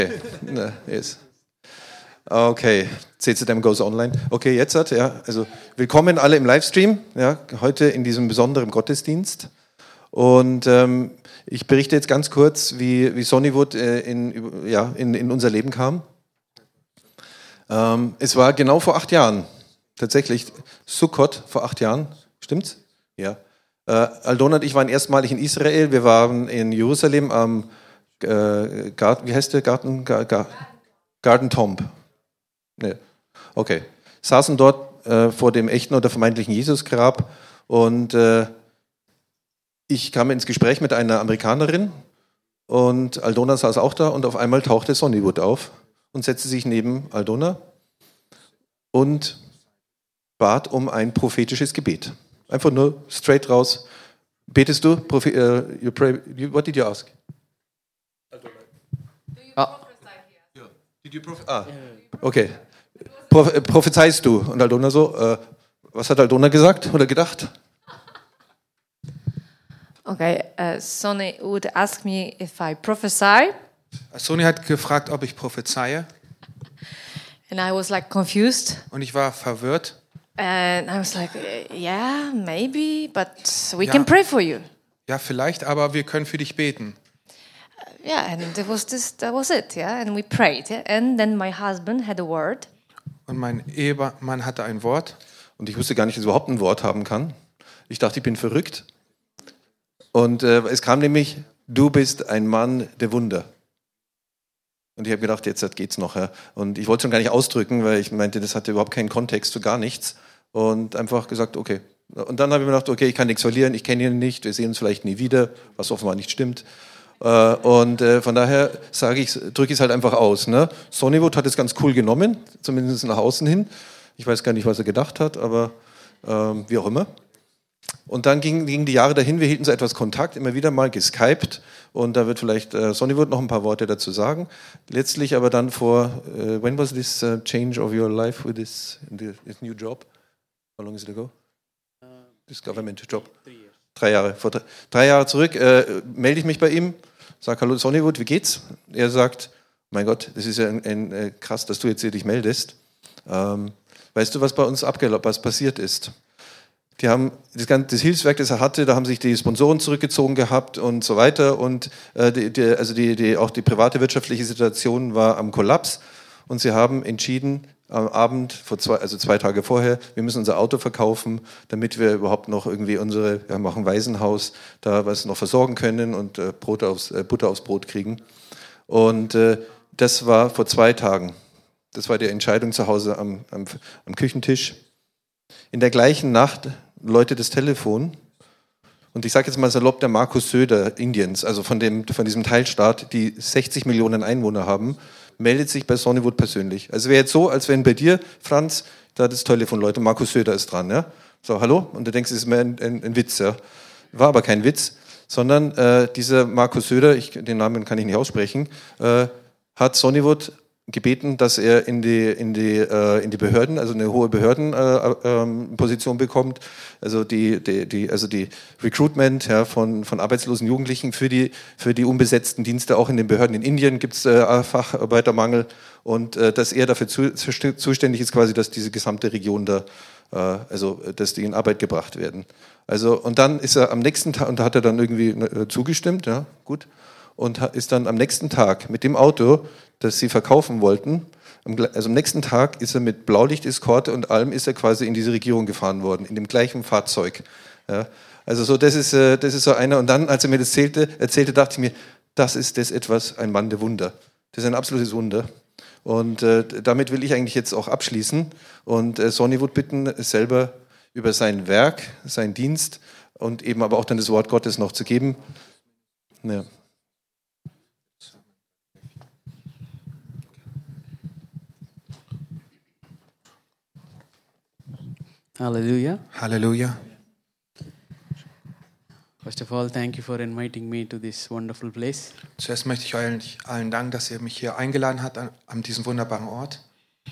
Yes. Okay, CZM goes online. Okay, jetzt ja, also willkommen alle im Livestream, ja, heute in diesem besonderen Gottesdienst. Und ich berichte jetzt ganz kurz, wie Sonnywood in unser Leben kam. Es war genau vor 8 Jahren, tatsächlich Sukkot vor 8 Jahren, stimmt's? Ja. Aldona und ich waren erstmalig in Israel, wir waren in Jerusalem am wie heißt der Garten? Garden Tomb. Nee. Okay. Saßen dort vor dem echten oder vermeintlichen Jesusgrab und ich kam ins Gespräch mit einer Amerikanerin und Aldona saß auch da und auf einmal tauchte Sonnywood auf und setzte sich neben Aldona und bat um ein prophetisches Gebet. Einfach nur straight raus. Betest du? What did you ask? Okay. Prophezeist du? Und Aldona so, was hat Aldona gesagt oder gedacht? Okay, Sonny would ask me if I prophesy. Sonny hat gefragt, ob ich prophezeie. And I was like confused. Und ich war verwirrt. And I was like, yeah, maybe, but we can pray for you. Ja, vielleicht, aber wir können für dich beten. Yeah, and that was it, yeah, and we prayed, yeah? And then my husband had a word. Und mein Ehemann hatte ein Wort. Und ich wusste gar nicht, dass ich überhaupt ein Wort haben kann. Ich dachte, ich bin verrückt. Und es kam nämlich, du bist ein Mann der Wunder. Und ich habe gedacht, jetzt geht's noch. Ja. Und ich wollte es schon gar nicht ausdrücken, weil ich meinte, das hatte überhaupt keinen Kontext für gar nichts. Und einfach gesagt, okay. Und dann habe ich mir gedacht, okay, ich kann nichts verlieren, ich kenne ihn nicht, wir sehen uns vielleicht nie wieder, was offenbar nicht stimmt. Und von daher drücke ich es halt einfach aus. Ne? Sonnywood hat es ganz cool genommen, zumindest nach außen hin. Ich weiß gar nicht, was er gedacht hat, aber wie auch immer. Und dann gingen die Jahre dahin, wir hielten so etwas Kontakt, immer wieder mal geskypt und da wird vielleicht Sonnywood noch ein paar Worte dazu sagen. Letztlich aber dann when was this change of your life with this new job? How long is it ago? This government job? 3 Jahre. Vor 3 Jahre zurück melde ich mich bei ihm, sage, hallo Sonnywood, wie geht's? Er sagt, mein Gott, das ist ja krass, dass du jetzt hier dich meldest. Weißt du, was bei uns was passiert ist? Die haben das Hilfswerk, das er hatte, da haben sich die Sponsoren zurückgezogen gehabt und so weiter und auch die private wirtschaftliche Situation war am Kollaps und sie haben entschieden, am Abend, 2 Tage vorher, wir müssen unser Auto verkaufen, damit wir überhaupt noch irgendwie wir haben auch ein Waisenhaus, da was noch versorgen können und Butter aufs Brot kriegen. Und das war vor 2 Tagen. Das war die Entscheidung zu Hause am Küchentisch. In der gleichen Nacht läutet das Telefon und ich sage jetzt mal salopp, der Markus Söder Indiens, also von diesem Teilstaat, die 60 Millionen Einwohner haben, meldet sich bei Sonnywood persönlich. Also wäre jetzt so, als wenn bei dir, Franz, da das Telefon läutet, Markus Söder ist dran. Ja? So, hallo? Und du denkst, es ist mehr ein Witz. Ja? War aber kein Witz, sondern dieser Markus Söder, den Namen kann ich nicht aussprechen, hat Sonnywood gebeten, dass er in die Behörden, also eine hohe Behördenposition bekommt, also die Recruitment von arbeitslosen Jugendlichen für die unbesetzten Dienste, auch in den Behörden in Indien gibt es Facharbeitermangel und dass er dafür zuständig ist, quasi, dass diese gesamte Region dass die in Arbeit gebracht werden. Also und dann ist er am nächsten Tag und da hat er dann irgendwie zugestimmt, ja gut, und ist dann am nächsten Tag mit dem Auto, das sie verkaufen wollten, also am nächsten Tag ist er mit Blaulicht-Eskorte und allem ist er quasi in diese Regierung gefahren worden, in dem gleichen Fahrzeug. Ja, also so, das ist so einer. Und dann, als er mir das erzählte, dachte ich mir, das ist ein Mann der Wunder. Das ist ein absolutes Wunder. Und damit will ich eigentlich jetzt auch abschließen und Sonnywood bitten, selber über sein Werk, seinen Dienst und eben aber auch dann das Wort Gottes noch zu geben. Ja. Hallelujah. Halleluja. First of all, thank you for inviting me to this wonderful place. Zuerst möchte ich euch allen danken, dass ihr mich hier eingeladen habt an diesem wunderbaren Ort.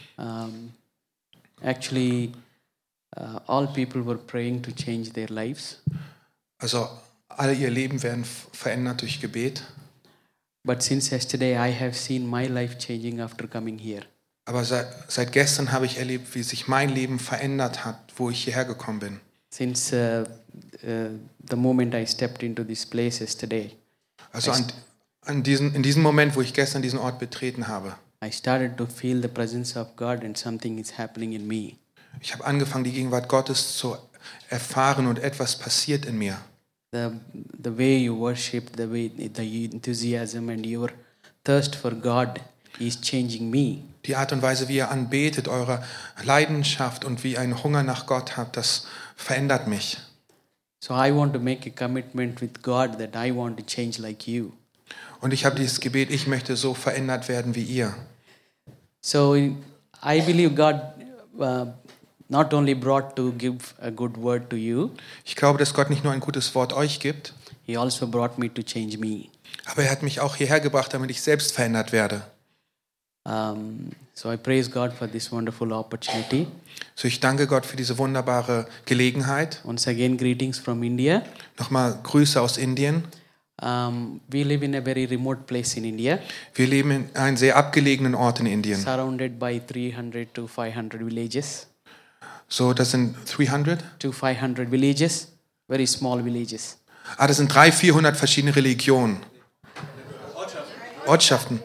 Actually, all people were praying to change their lives. Also alle ihr Leben werden verändert durch Gebet. But since yesterday, I have seen my life changing after coming here. Aber seit gestern habe ich erlebt, wie sich mein Leben verändert hat, wo ich hierher gekommen bin. Since the moment I stepped into this place yesterday, Also in diesem Moment, wo ich gestern diesen Ort betreten habe, I started to feel the presence of God and something is happening in me. ich habe angefangen, die Gegenwart Gottes zu erfahren und etwas passiert in mir. The way you worship, the enthusiasm and your thirst for God is changing me. Die Art und Weise, wie ihr anbetet, eure Leidenschaft und wie ein Hunger nach Gott habt, das verändert mich. So I want to make a commitment with God that I want to change like you. Und ich habe dieses Gebet, ich möchte so verändert werden wie ihr. So I believe God not only brought to give a good word to you, Ich glaube, dass Gott nicht nur ein gutes Wort euch gibt, He also brought me to change me. aber er hat mich auch hierher gebracht, damit ich selbst verändert werde. So I praise God for this wonderful opportunity. So, ich danke Gott für diese wunderbare Gelegenheit. Once again, greetings from India. Nochmal Grüße aus Indien. We live in a very remote place in India, Wir leben in einem sehr abgelegenen Ort in Indien. surrounded by 300 to 500 villages. So, das sind 300? To 500 villages, very small villages. Das sind 300, 400 verschiedene Religionen. Ortschaften.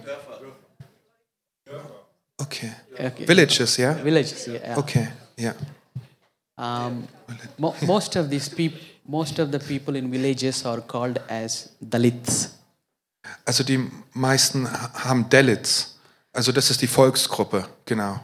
Okay. Okay. Villages, ja? Villages, yeah. Okay, ja. Most of the people in villages are called as Dalits. Also die meisten haben Dalits. Also das ist die Volksgruppe, genau.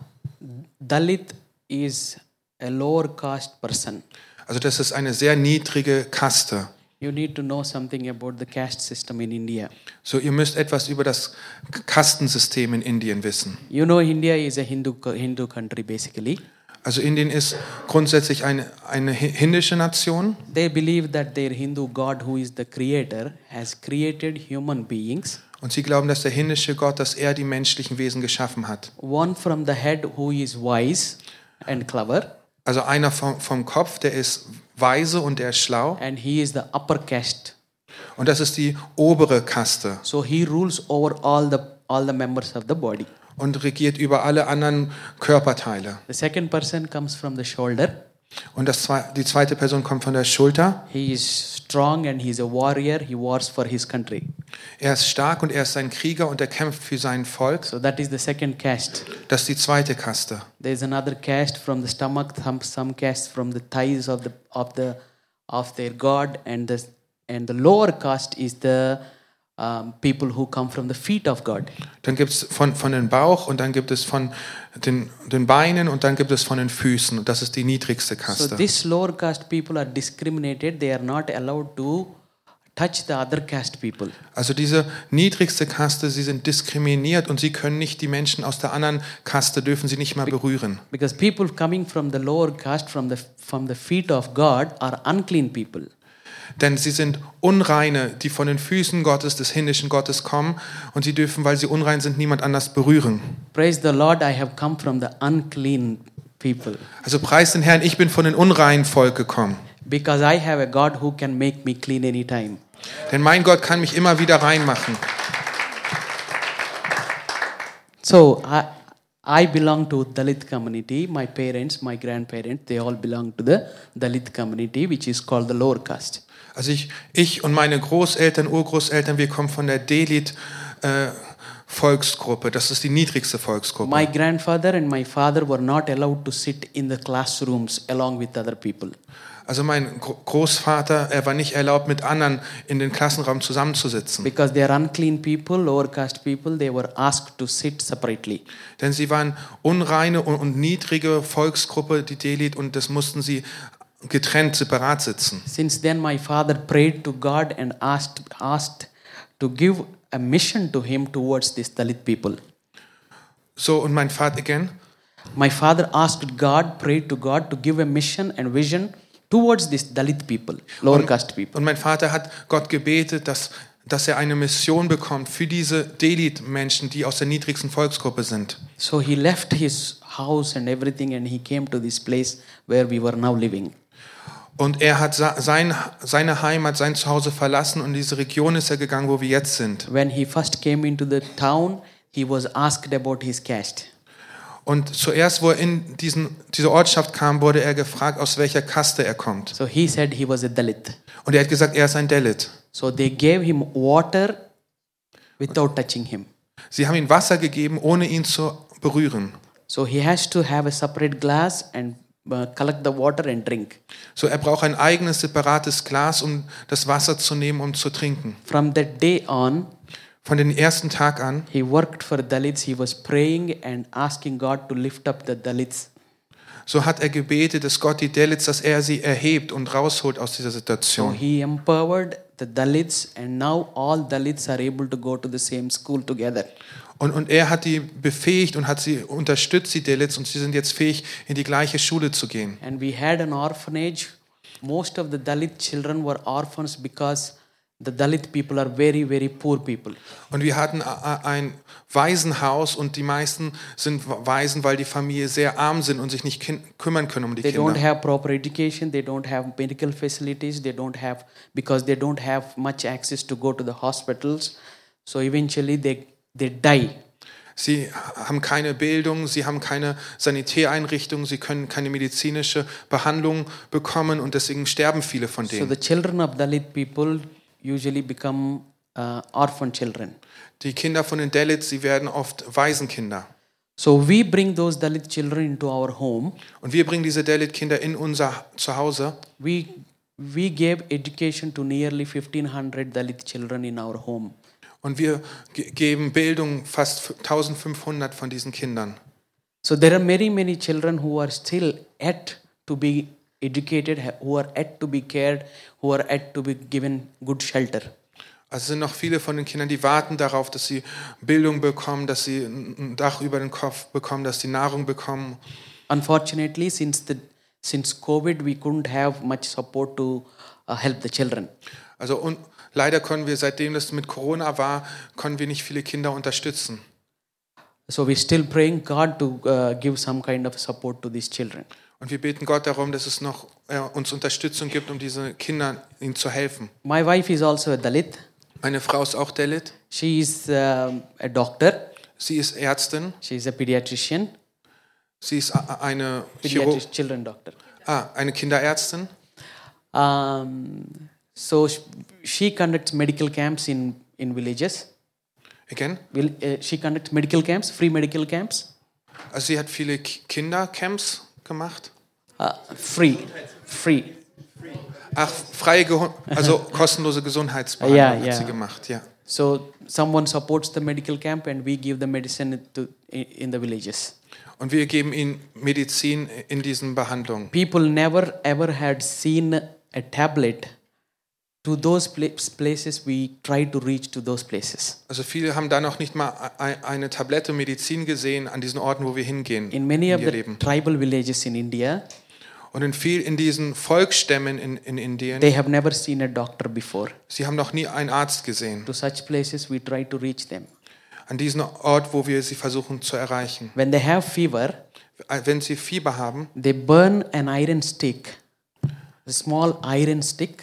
Dalit is a lower caste person. Also das ist eine sehr niedrige Kaste. You need to know something about the caste system in India. So, ihr müsst etwas über das Kastensystem in Indien wissen. You know, India is a Hindu country basically. Also Indien ist grundsätzlich eine hindische Nation. They believe that their Hindu God, who is the creator, has created human beings. Und sie glauben, dass der hindische Gott, dass er die menschlichen Wesen geschaffen hat. One from the head who is wise and clever, Also einer vom Kopf, der ist weise und der ist schlau. and he is the upper caste. Und das ist die obere Kaste So he rules over all the members of the body. und regiert über alle anderen Körperteile. The second person comes from the shoulder. Und die zweite Person kommt von der Schulter. He is strong and he is a warrior. He wars for his country. Er ist stark und er ist ein Krieger und er kämpft für sein Volk. So that is the second caste. Das ist die zweite Kaste. There is another caste from the stomach, some caste from the thighs of their god, and the lower caste is the people who come from the feet of God. Dann gibt es von den Bauch und dann gibt es von den Beinen und dann gibt es von den Füßen. Und das ist die niedrigste So Kaste. these lower caste people are discriminated. They are not allowed to touch the other caste people. Also diese niedrigste Kaste, sie sind diskriminiert und sie können nicht die Menschen aus der anderen Kaste, dürfen sie nicht mal berühren. Because people coming from the lower caste, from the feet of God, are unclean people. Denn sie sind Unreine, die von den Füßen Gottes, des himmlischen Gottes kommen und sie dürfen, weil sie unrein sind, niemand anders berühren. Praise the Lord, I have come from the unclean people. Also preis den Herrn, ich bin von den unreinen Volk gekommen. Because I have a God who can make me clean anytime. Denn mein Gott kann mich immer wieder reinmachen. So I belong to Dalit community. My parents, my grandparents, they all belong to the Dalit community, which is called the lower caste. Also ich und meine Großeltern, Urgroßeltern, wir kommen von der Dalit Volksgruppe. Das ist die niedrigste Volksgruppe. My grandfather and my father were not allowed to sit in the classrooms along with other people. Also mein Großvater, er war nicht erlaubt, mit anderen in den Klassenraum zusammenzusitzen. Because they are unclean people, lower caste people, they were asked to sit separately. Denn sie waren unreine und niedrige Volksgruppe, die Dalit, und das mussten sie getrennt, separat sitzen. Since then my father prayed to God and asked to give a mission to him towards these Dalit people. So, und mein Vater, again? My father asked God, prayed to God to give a mission and vision towards these Dalit people, lower caste people. Und mein Vater hat Gott gebetet, dass er eine Mission bekommt für diese Dalit-Menschen, die aus der niedrigsten Volksgruppe sind. So he left his house and everything and he came to this place where we were now living. Und er hat seine Heimat, sein Zuhause verlassen und in diese Region ist er gegangen, wo wir jetzt sind. When he first came into the town, he was asked about his caste. Und zuerst, wo er in diese Ortschaft kam, wurde er gefragt, aus welcher Kaste er kommt. So he said he was a Dalit. Und er hat gesagt, er ist ein Dalit. So they gave him water without touching him. Sie haben ihm Wasser gegeben, ohne ihn zu berühren. So he has to have a separate glass and collect the water and drink. So er braucht ein eigenes, separates Glas, um das Wasser zu nehmen, um zu trinken. From that day on, Von dem ersten Tag an, he worked for Dalits. He was praying and asking God to lift up the Dalits. so hat er gebetet, dass Gott die Dalits, dass er sie erhebt und rausholt aus dieser So Situation. he empowered the Dalits, and now all Dalits are able to go to the same school together. Und er hat die befähigt und hat sie unterstützt, die Dalits, und sie sind jetzt fähig, in die gleiche Schule zu gehen. And we had an orphanage. Most of the Dalit children were orphans because the Dalit people are very, very poor people. Und wir hatten ein Waisenhaus und die meisten sind Waisen, weil die Familie sehr arm sind und sich nicht kümmern können um die They don't Kinder. have proper education. They don't have medical facilities. Because they don't have much access to go to the hospitals. So eventually they die. Sie haben keine Bildung, sie haben keine Sanitäreinrichtung, sie können keine medizinische Behandlung bekommen und deswegen sterben viele von So denen. the children of Dalit people usually become orphan children. Die Kinder von den Dalits, sie werden oft Waisenkinder. So we bring those Dalit children into our home. Und wir bringen diese Dalit-Kinder in unser Zuhause. We gave education to nearly 1,500 Dalit children in our home. Und wir geben Bildung fast 1500 von diesen Kindern. So there are many, many children who are still yet to be educated, who are yet to be cared, who are yet to be given good shelter. Also es sind noch viele von den Kindern, die warten darauf, dass sie Bildung bekommen, dass sie ein Dach über den Kopf bekommen, dass sie Nahrung bekommen. Unfortunately, since COVID, we couldn't have much support to help the children. Also und leider können wir, seitdem das mit Corona war, können wir nicht viele Kinder unterstützen. So we're still praying God to give some kind of support to these children. Und wir beten Gott darum, dass es noch uns Unterstützung gibt, um diese Kinder ihnen zu helfen. My wife is also a Dalit. Meine Frau ist auch Dalit. She is a doctor. Sie ist Ärztin. She is a pediatrician. Sie ist eine Children doctor. eine Kinderärztin. So she conducts medical camps in villages. Again? She conducts medical camps, free medical camps. Also sie hat viele Kindercamps gemacht. Free. Ach, also kostenlose Gesundheitsbehandlung Ja. hat sie gemacht, ja. So someone supports the medical camp and we give the medicine in the villages. Und wir geben ihnen Medizin in diesen Behandlungen. People never ever had seen a tablet. To those places we try to reach to those places. Also viele haben da noch nicht mal eine Tablette Medizin gesehen an diesen Orten, wo wir hingehen. In many of ihr the Leben. tribal villages in India, Und in diesen Volksstämmen in Indien, they have never seen a doctor before. sie haben noch nie einen Arzt gesehen. To such places we try to reach them. An diesen Ort, wo wir sie versuchen zu erreichen. When they have fever, Wenn sie Fieber haben, they burn an iron stick, a small iron stick.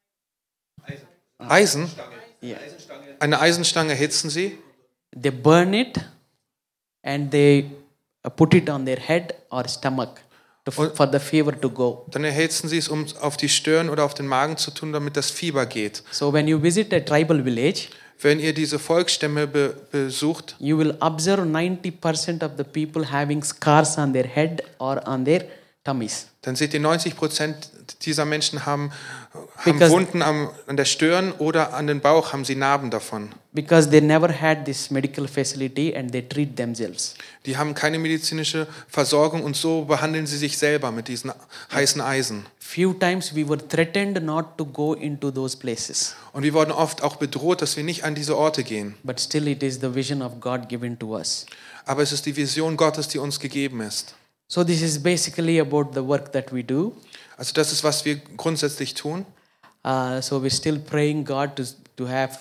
Eisen, Yeah. eine Eisenstange erhitzen sie They burn it and they put it on their head or stomach for the fever to go. Dann erhitzen sie es, um auf die Stirn oder auf den Magen zu tun, damit das Fieber geht. So when you visit a tribal village, Wenn ihr diese Volksstämme besucht, you will observe 90% of the people having scars on their head or on their tummies. dann seht ihr, 90% dieser Menschen haben Because- Wunden an der Stirn oder an den Bauch, haben sie Narben davon. Because they never had this medical facility and they treat themselves. Die haben keine medizinische Versorgung und so behandeln sie sich selber mit diesen heißen Eisen. Few times we were threatened not to go into those places. Und wir wurden oft auch bedroht, dass wir nicht an diese Orte gehen. But still it is the vision of God given to us. Aber es ist die Vision Gottes, die uns gegeben ist. So this is basically about the work that we do. Also das ist, was wir grundsätzlich tun. So we're still praying God to have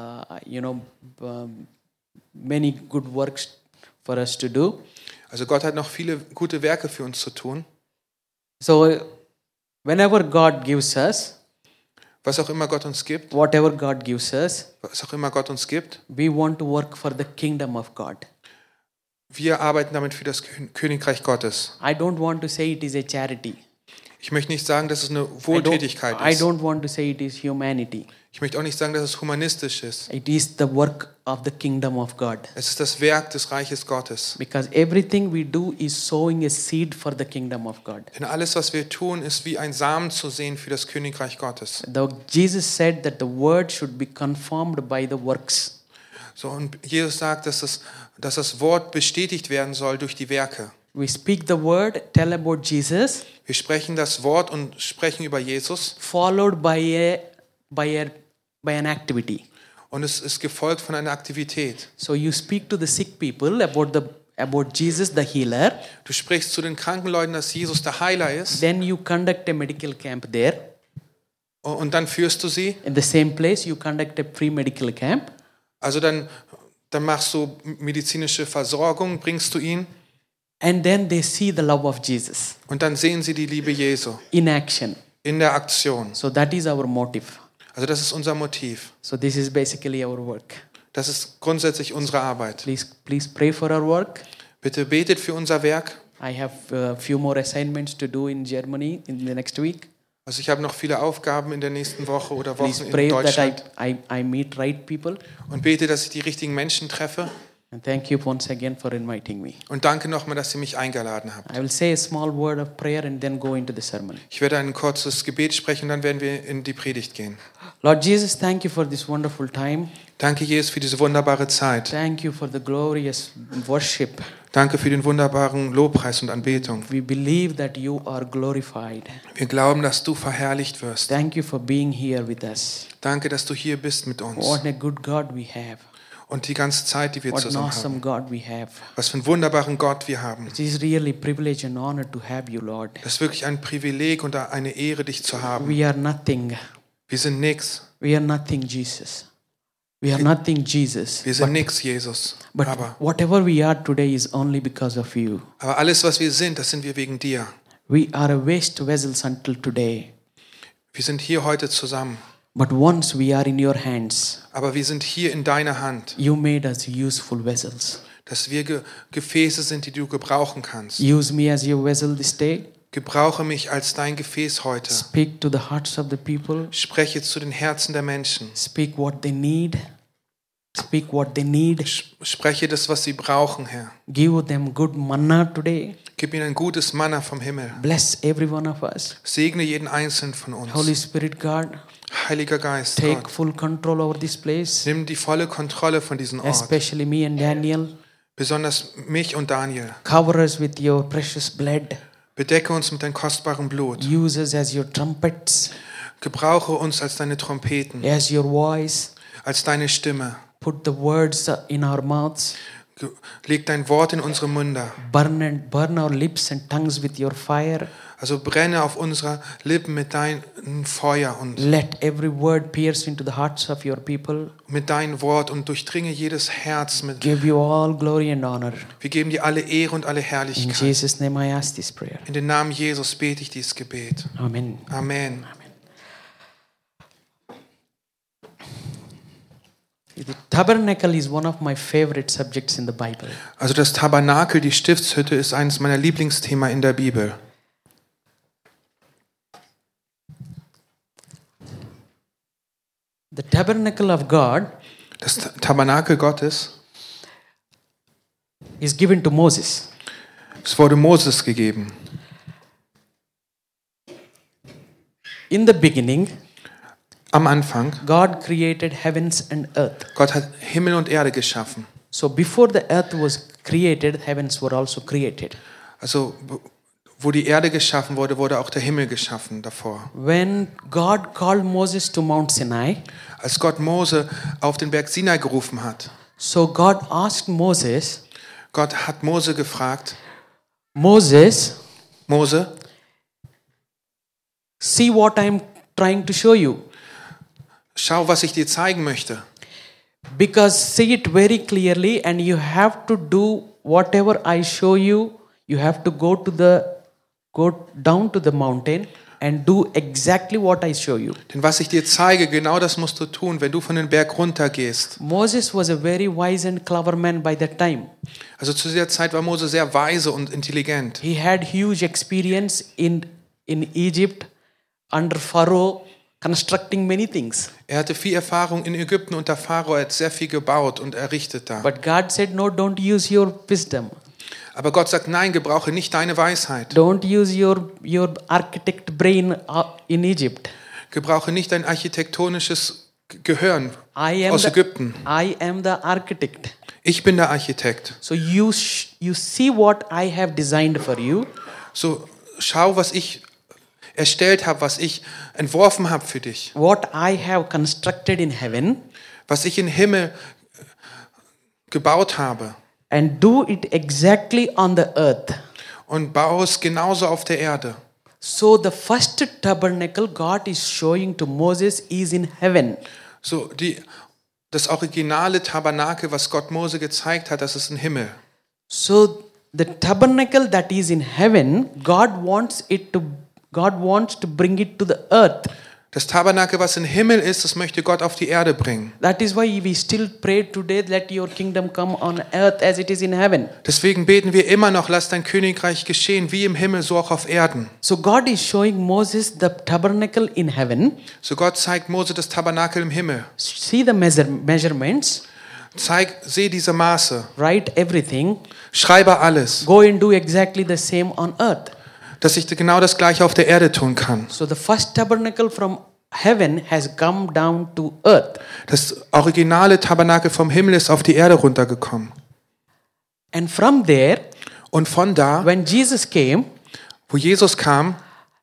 many good works for us to do. Also Gott hat noch viele gute Werke für uns zu tun. So Whenever God gives us, Was auch immer Gott uns gibt, whatever God gives us, was auch immer Gott uns gibt, we want to work for the kingdom of God. wir arbeiten damit für das Königreich Gottes. I don't want to say it is a charity. Ich möchte nicht sagen, dass es eine I Wohltätigkeit ist. don't want to say it is humanity. Ich möchte auch nicht sagen, dass es humanistisch ist. It is the work of the kingdom of God. Es ist das Werk des Reiches Gottes. Because everything we do is sowing a seed for the kingdom of God. Denn alles, was wir tun, ist wie ein Samen zu sehen für das Königreich Gottes. Jesus said that the word should be conformed by the works. So, und Jesus sagt, dass das Wort bestätigt werden soll durch die Werke. We speak the word, tell about Jesus, Wir sprechen das Wort und sprechen über Jesus. followed by an activity. Und es ist gefolgt von einer Aktivität. So you speak to the sick people about Jesus the healer. Du sprichst zu den kranken Leuten, dass Jesus der Heiler ist. Then you conduct a medical camp there. Und dann führst du sie. In the same place you conduct a free medical camp. Also dann machst du medizinische Versorgung, bringst du ihn. And then they see the love of Jesus Und dann sehen sie die Liebe Jesu in action. in der Aktion. So that is our motive. Also das ist unser Motiv. So this is basically our work. Das ist grundsätzlich unsere Arbeit. Please pray for our work. Bitte betet für unser Werk. I have a few more assignments to do in Germany in the next week. Also ich habe noch viele Aufgaben in der nächsten Woche oder Please Wochen pray in that Deutschland. I meet right people. Und bete, dass ich die richtigen Menschen treffe. And thank you once again for inviting me. Und danke nochmal, dass ihr mich eingeladen habt. I will say a small word of prayer and then go into the sermon. Ich werde ein kurzes Gebet sprechen und dann werden wir in die Predigt gehen. Lord Jesus, thank you for this wonderful time. Danke, Jesus, für diese wunderbare Zeit. Thank you for the glorious worship. Danke für den wunderbaren Lobpreis und Anbetung. We believe that you are glorified. Wir glauben, dass du verherrlicht wirst. Thank you for being here with us. Danke, dass du hier bist mit uns. What a good God we have. Und die ganze Zeit, die wir What an zusammen awesome haben. God we have. Was für einen wunderbaren Gott wir haben. It is really a privilege and honor to have you, Lord. Das ist wirklich ein Privileg und eine Ehre, dich zu haben. We are nothing. Wir sind nix. We are nothing, Jesus. We are nothing, Jesus. Wir sind nix, Jesus. But Aber whatever we are today is only because of you. alles, was wir sind, das sind wir wegen dir. We are a waste vessels until today. Wir sind hier heute zusammen. But once we are in your hands, Aber wir sind hier in deiner Hand. you made us useful vessels. Dass wir Gefäße sind, die du gebrauchen kannst. Use me as your vessel this day. Gebrauche mich als dein Gefäß heute. Speak to the hearts of the people. Spreche zu den Herzen der Menschen. Speak what they need. Speak what they need. Spreche das, was sie brauchen, Herr. Give them good manna today. Gib ihnen ein gutes Manna vom Himmel. Bless every one of us. Segne jeden Einzelnen von uns. Holy Spirit God, Heiliger Geist, take Gott, full control over this place. nimm die volle Kontrolle von diesem Ort. Especially me and Daniel. Besonders mich und Daniel. Cover us with your precious blood. Bedecke uns mit deinem kostbaren Blut. Use us as your trumpets, Gebrauche uns als deine Trompeten, as your voice. als deine Stimme. Put the words in our mouths. Leg dein Wort in unsere Münder. Burn our lips and tongues with your fire. Also brenne auf unsere Lippen mit deinem Feuer und Let every word pierce into the hearts of your people. mit deinem Wort und durchdringe jedes Herz. Give you all glory and honor. Wir geben dir alle Ehre und alle In Herrlichkeit. Jesus' name I ask this prayer. In den Namen Jesus bete ich dieses Gebet. Amen. Amen. The tabernacle is one of my favorite subjects in the Bible. Also das Tabernakel, die Stiftshütte, ist eines meiner Lieblingsthemen in der Bibel. The tabernacle of God Das Tabernakel Gottes, is given to Moses. es wurde Moses gegeben. In the beginning, Am Anfang, God created heavens and earth. Gott hat Himmel und Erde geschaffen. So before the earth was created, heavens were also created. Also wo die Erde geschaffen wurde, wurde auch der Himmel geschaffen davor. When God called Moses to Mount Sinai, Als Gott Mose auf den Berg Sinai gerufen hat, so God asked Moses, Gott hat Mose gefragt, Moses, Mose, see what I'm trying to show you. schau, was ich dir zeigen möchte. Because see it very clearly and you have to do whatever I show you. You have to go down to the mountain and do exactly what I show you. Denn was ich dir zeige, genau das musst du tun, wenn du von den Berg runtergehst. Moses was a very wise and clever man by that time. Also zu dieser Zeit war Mose sehr weise und intelligent. He had huge experience in Egypt under Pharaoh, constructing many things. Er hatte viel Erfahrung in Ägypten unter Pharao, er hat sehr viel gebaut und errichtet da. But God said, no, don't use your wisdom. Aber Gott sagt, nein, gebrauche nicht deine Weisheit. Don't use your architect brain in Egypt. Gebrauche nicht dein architektonisches Gehirn I am aus Ägypten. I am the architect. Ich bin der Architekt. So you see what I have designed for you. So schau, was ich erstellt habe, was ich entworfen habe für dich. What I have constructed in heaven. Was ich im Himmel gebaut habe. And do it exactly on the earth. Und baue es genauso auf der Erde. So the first tabernacle God is showing to Moses is in heaven. So das originale Tabernakel, was Gott Mose gezeigt hat, das ist im Himmel. So the tabernacle that is in heaven, God wants to bring it to the earth. Das Tabernakel, was im Himmel ist, das möchte Gott auf die Erde bringen. That is why we still pray today, let your kingdom come on earth as it is in heaven. Deswegen beten wir immer noch, lass dein Königreich geschehen, wie im Himmel, so auch auf Erden. So God is showing Moses the tabernacle in heaven. So Gott zeigt Mose das Tabernakel im Himmel. See the measurements. Seh diese Maße. Write everything. Schreibe alles. Go and do exactly the same on earth. Dass ich genau das Gleiche auf der Erde tun kann. So the first tabernacle from heaven has come down to earth. Das originale Tabernakel vom Himmel ist auf die Erde runtergekommen. And from there, und von da, when Jesus came, wo Jesus kam,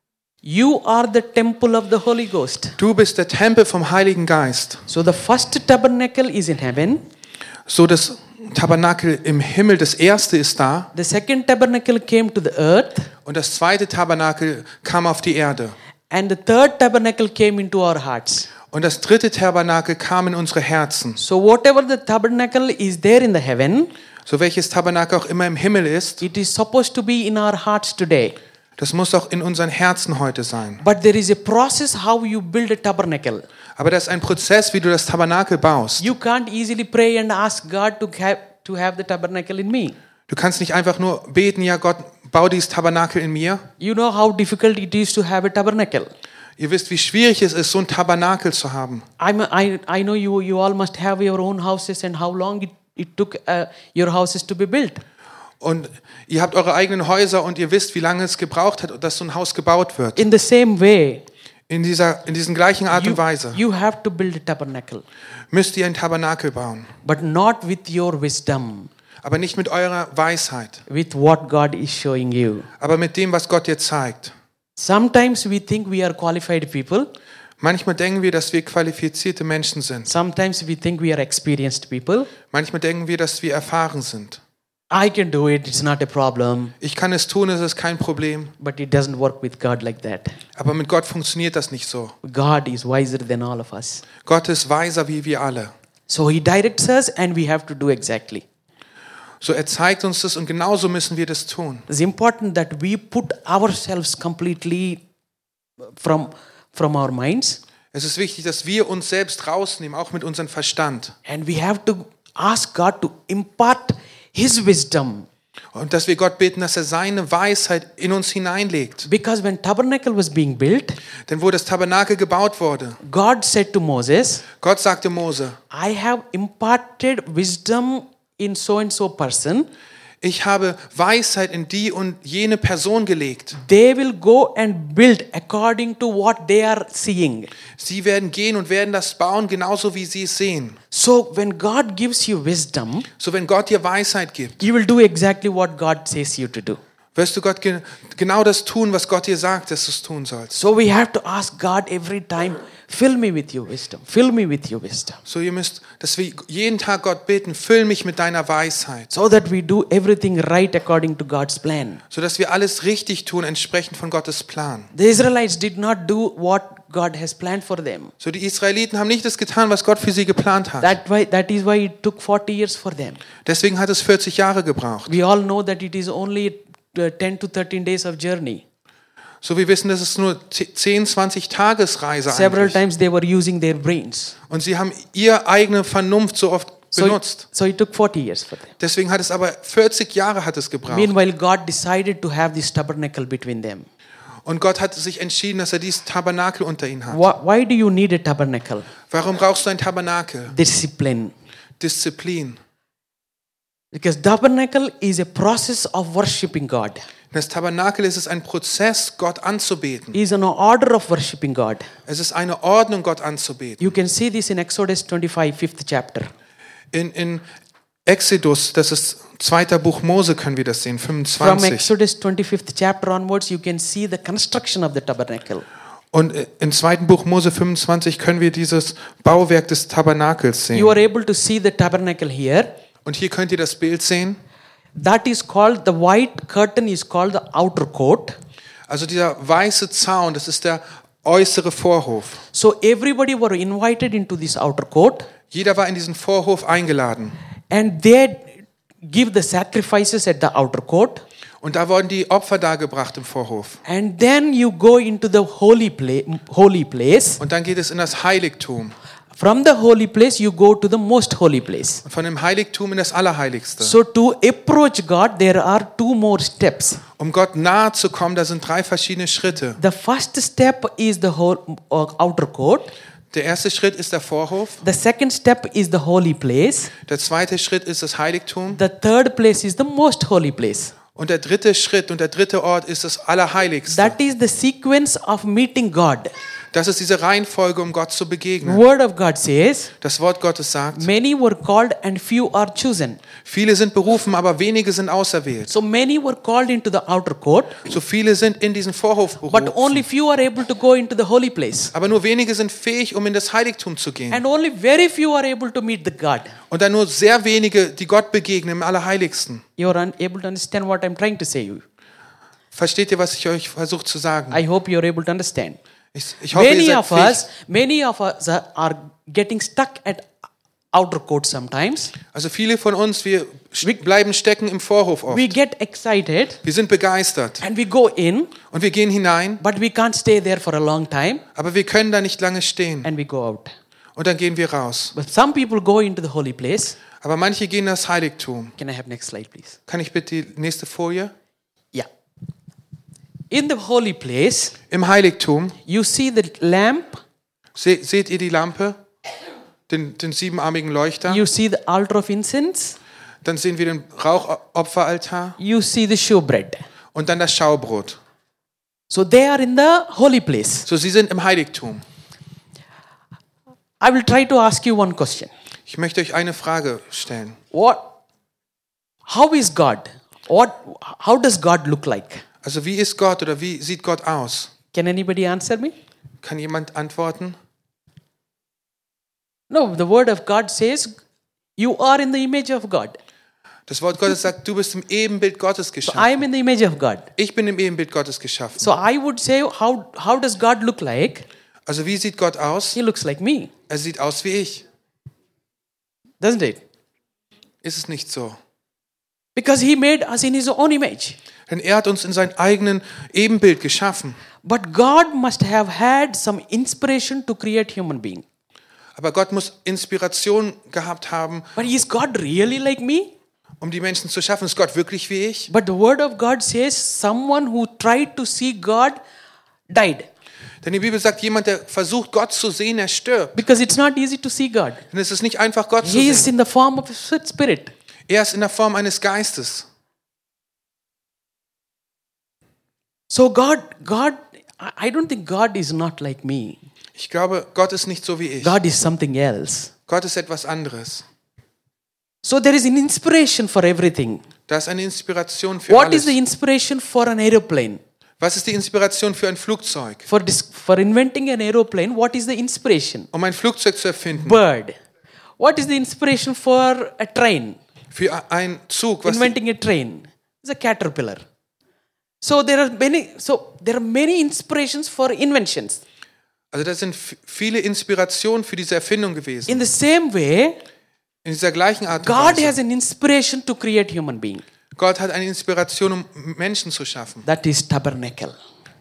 you are the temple of the Holy Ghost. Du bist der Tempel vom Heiligen Geist. So the first tabernacle is in heaven. So das Tabernakel im Himmel, das erste ist da. The second tabernacle came to the earth. Und das zweite Tabernakel kam auf die Erde. And the third tabernacle came into our hearts. Und das dritte Tabernakel kam in unsere Herzen. So whatever the tabernacle is there in the heaven, so welches Tabernakel auch immer im Himmel ist, it is supposed to be in our hearts today. Das muss auch in unseren Herzen heute sein. But there is a process how you build a tabernacle. Aber das ist ein Prozess, wie du das Tabernakel baust. You can't easily pray and ask God to have the tabernacle in me. Du kannst nicht einfach nur beten, ja Gott, bau dieses Tabernakel in mir. You know how difficult it is to have a tabernacle. Ihr wisst, wie schwierig es ist, so ein Tabernakel zu haben. I know you all must have your own houses and how long it took your houses to be built. Und ihr habt eure eigenen Häuser und ihr wisst, wie lange es gebraucht hat, dass so ein Haus gebaut wird. In the same way, in diesen gleichen Art und Weise you have to build a tabernacle. Müsst ihr ein Tabernakel bauen. But not with your wisdom. Aber nicht mit eurer Weisheit. With what God is showing you. Aber mit dem, was Gott dir zeigt. Sometimes we think we are qualified people. Manchmal denken wir, dass wir qualifizierte Menschen sind. Sometimes we think we are experienced people. Manchmal denken wir, dass wir erfahren sind. I can do it, it's not a problem. Ich kann es tun, es ist kein Problem. But it doesn't work with God like that. Aber mit Gott funktioniert das nicht so. God is wiser than all of us. Gott ist weiser wie wir alle. So he directs us and we have to do exactly. So er zeigt uns das und genauso müssen wir das tun. It's important that we put ourselves completely from our minds. Es ist wichtig, dass wir uns selbst rausnehmen, auch mit unserem Verstand. And we have to ask God to impart His wisdom. Und dass wir Gott beten, dass er seine Weisheit in uns hineinlegt. Because when tabernacle was being built, denn wo das Tabernakel gebaut wurde, God said to Moses, Gott sagte Mose, I have imparted wisdom in so and so person. Ich habe Weisheit in die und jene Person gelegt. They will go and build according to what they are seeing. Sie werden gehen und werden das bauen, genauso wie sie es sehen. So when God gives you wisdom, so wenn Gott dir Weisheit gibt, you will do exactly what God says you to do. Wirst du Gott genau das tun, was Gott dir sagt, dass du es tun sollst. So we have to ask God every time, fill me with your wisdom. Fill me with your wisdom. So ihr müsst, dass wir jeden Tag Gott beten, füll mich mit deiner Weisheit. So that we do everything right according to God's plan. So dass wir alles richtig tun, entsprechend von Gottes Plan. The Israelites did not do what God has planned for them. So die Israeliten haben nicht das getan, was Gott für sie geplant hat. That is why it took 40 years for them. Deswegen hat es 40 Jahre gebraucht. We all know that it is only 10 to 13 days of journey. So wir wissen, das ist nur 10, 20 Tagesreise Several eigentlich. times they were using their brains. Und sie haben ihre eigene Vernunft so oft benutzt. So it took 40 years for them. Deswegen hat es aber 40 Jahre hat es gebraucht. Meanwhile, God decided to have this tabernacle between them. Und Gott hat sich entschieden, dass er dieses Tabernakel unter ihnen hat. Why do you need a tabernacle? Warum brauchst du ein Tabernakel? Discipline. Disziplin. Because tabernacle is a process of worshiping God. Das Tabernakel ist ein Prozess, Gott anzubeten. Is an order of worshiping God. Es ist eine Ordnung, Gott anzubeten. You can see this in Exodus 25, 5th chapter. In Exodus, das ist 2. Buch Mose, können wir das sehen, From 25. Exodus 25th chapter onwards, you can see the construction of the tabernacle. Und im 2. Buch Mose 25 können wir dieses Bauwerk des Tabernakels You sehen. are able to see the tabernacle here. Und hier könnt ihr das Bild sehen. That is called, the white curtain is called the outer court. Also dieser weiße Zaun, das ist der äußere Vorhof. So everybody were invited into this outer court, Jeder war in diesen Vorhof eingeladen. and they give the sacrifices at the outer court. Und da wurden die Opfer dargebracht im Vorhof. And then you go into the holy place. Und dann geht es in das Heiligtum. From the holy place, you go to the most holy place. Und von dem Heiligtum in das Allerheiligste. So to approach God, there are two more steps. Um Gott nahe zu kommen, da sind 3 verschiedene Schritte. The first step is the outer court. Der erste Schritt ist der Vorhof. The second step is the holy place. Der zweite Schritt ist das Heiligtum. The third place is the most holy place. Und der dritte Schritt und der dritte Ort ist das Allerheiligste. That is the sequence of meeting God. Das ist diese Reihenfolge, um Gott zu The begegnen. word of God says, Das Wort Gottes sagt, many were called and few are chosen. viele sind berufen, aber wenige sind auserwählt. So many were called into the outer court, So viele sind in diesen Vorhof but berufen. only few are able to go into the holy place. Aber nur wenige sind fähig, um in das Heiligtum zu gehen. And only very few are able to meet the God. Und dann nur sehr wenige, die Gott begegnen im Allerheiligsten. You are unable to understand what I'm trying to say. Versteht ihr, was ich euch versuche zu sagen? I hope you are able to understand. Ich hoffe, ihr seid fähig. Many of us are getting stuck at outer court sometimes. Also viele von uns, wir bleiben stecken im Vorhof oft. We get excited Wir sind begeistert and we go in, und wir gehen hinein, but we can't stay there for a long time aber wir können da nicht lange stehen. and we go out. Und dann gehen wir raus. But some people go into the holy place. Aber manche gehen in das Heiligtum. Can I have next slide, please? Kann ich bitte die nächste Folie? Yeah. In the holy place, Im Heiligtum, you see the lamp, seht ihr die Lampe? Den 7-armigen Leuchter? you see the altar of incense, Dann sehen wir den Rauchopferaltar you see the showbread. und dann das Schaubrot. So they are in the holy place. So, sie sind im Heiligtum. I will try to ask you one question. Ich möchte euch eine Frage stellen. How is God? How does God look like? Also wie ist Gott oder wie sieht Gott aus? Can anybody answer me? Kann jemand antworten? No, the word of God says you are in the image of God. Das Wort Gottes sagt, du bist im Ebenbild Gottes So geschaffen. I am in the image of God. Ich bin im Ebenbild Gottes geschaffen. So I would say, how does God look like? Also wie sieht Gott aus? He looks like me, Er sieht aus wie ich. doesn't it? Ist es nicht so? Because he made us in his own image. Denn er hat uns in sein eigenen Ebenbild geschaffen. But God must have had some inspiration to create human being. Aber Gott muss Inspiration gehabt haben, But is God really like me? um die Menschen zu schaffen. Ist Gott wirklich wie ich? But the word of God says someone who tried to see God died. Denn die Bibel sagt, jemand, der versucht, Gott zu sehen, er stirbt. Because it's not easy to see God. Denn es ist nicht einfach, Gott zu He is sehen. in the form of a spirit. Er ist in der Form eines Geistes. So God, I don't think God is not like me. Ich glaube, Gott ist nicht so wie ich. God is something else. Gott ist etwas anderes. So there is an inspiration for everything. Da ist eine Inspiration für What is alles. the inspiration for an aeroplane? Was ist die Inspiration für ein Flugzeug? For inventing an aeroplane, what is the inspiration? Um ein Flugzeug zu erfinden. Bird. What is the inspiration for a train? Für einen Zug. Inventing a train. It's a caterpillar. So there are many inspirations for inventions. Also das sind viele Inspirationen für diese Erfindung gewesen. In the same way, In dieser gleichen Art und God Weise. has an inspiration to create human being. Gott hat eine Inspiration, um Menschen zu schaffen. That is tabernacle.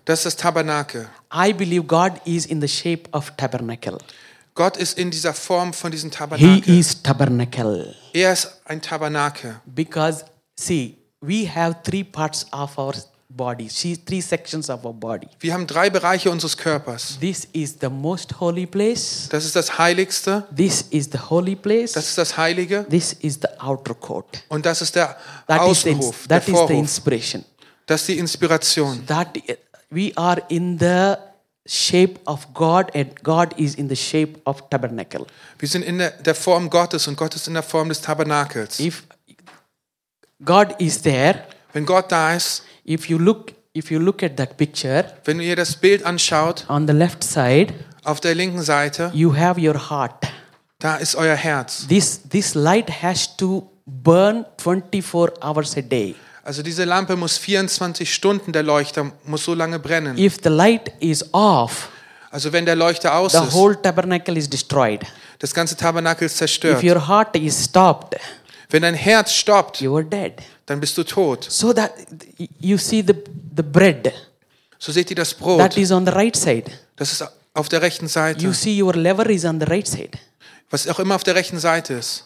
Das ist das Tabernakel. I believe God is in the shape of tabernacle. Gott ist in dieser Form von diesem He Tabernakel. is tabernacle. Er ist ein Tabernakel. Because, see, we have 3 parts of our body, 3 sections of our body. Wir haben 3 Bereiche unseres Körpers. This is the most holy place. Das ist das Heiligste, This is the holy place. das ist das Heilige This is the outer court. und das ist der That is the, Außenhof, der that is the Vorhof. inspiration. Das ist die Inspiration. That we are in the shape of God and God is in the shape of tabernacle. Wir sind in der Form Gottes und Gott ist in der Form des Tabernakels. If God is there, Wenn Gott da ist, if you look at that picture, wenn ihr das Bild anschaut, on the left side, auf der linken Seite, you have your heart. da ist euer Herz. This light has to burn 24 hours a day. Also diese Lampe muss 24 Stunden, der Leuchter muss so lange brennen. If the light is off, Also wenn der Leuchter aus the ist, whole tabernacle is destroyed. das ganze Tabernakel ist If zerstört. your heart is stopped, Wenn dein Herz stoppt, you are dead. dann bist du tot. So that you see the bread So seht ihr das that Brot. is on the right side. Das ist auf der rechten You Seite. see your liver is on the right side. Was auch immer auf der rechten Seite ist.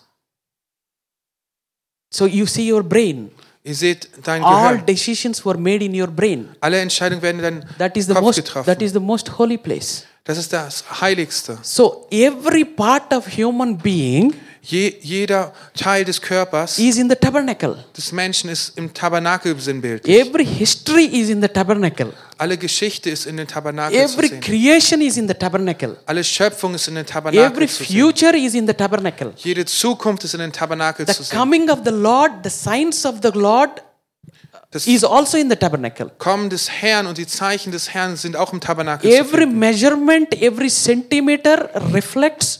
So you see your brain. Ihr seht dein All Gehirn. decisions were made in your brain. Alle Entscheidungen werden in deinem That is the Kopf most getroffen. holy place. Das ist das Heiligste. So every part of human being Jeder Teil des Körpers is in the tabernacle. des Menschen ist im Tabernakel sinnbildlich. Every history is in the tabernacle. Alle Geschichte ist in den Tabernakel zu Every sehen. creation is in the tabernacle. Alle Schöpfung ist in den Tabernakel Every zu sehen. future is in the tabernacle. Jede Zukunft ist in den Tabernakel The zu sehen. coming of the Lord, the signs of the Lord Das is also in the tabernacle. Kommen des Herrn und die Zeichen des Herrn sind auch im Tabernakel zu Every finden. measurement, every centimeter reflects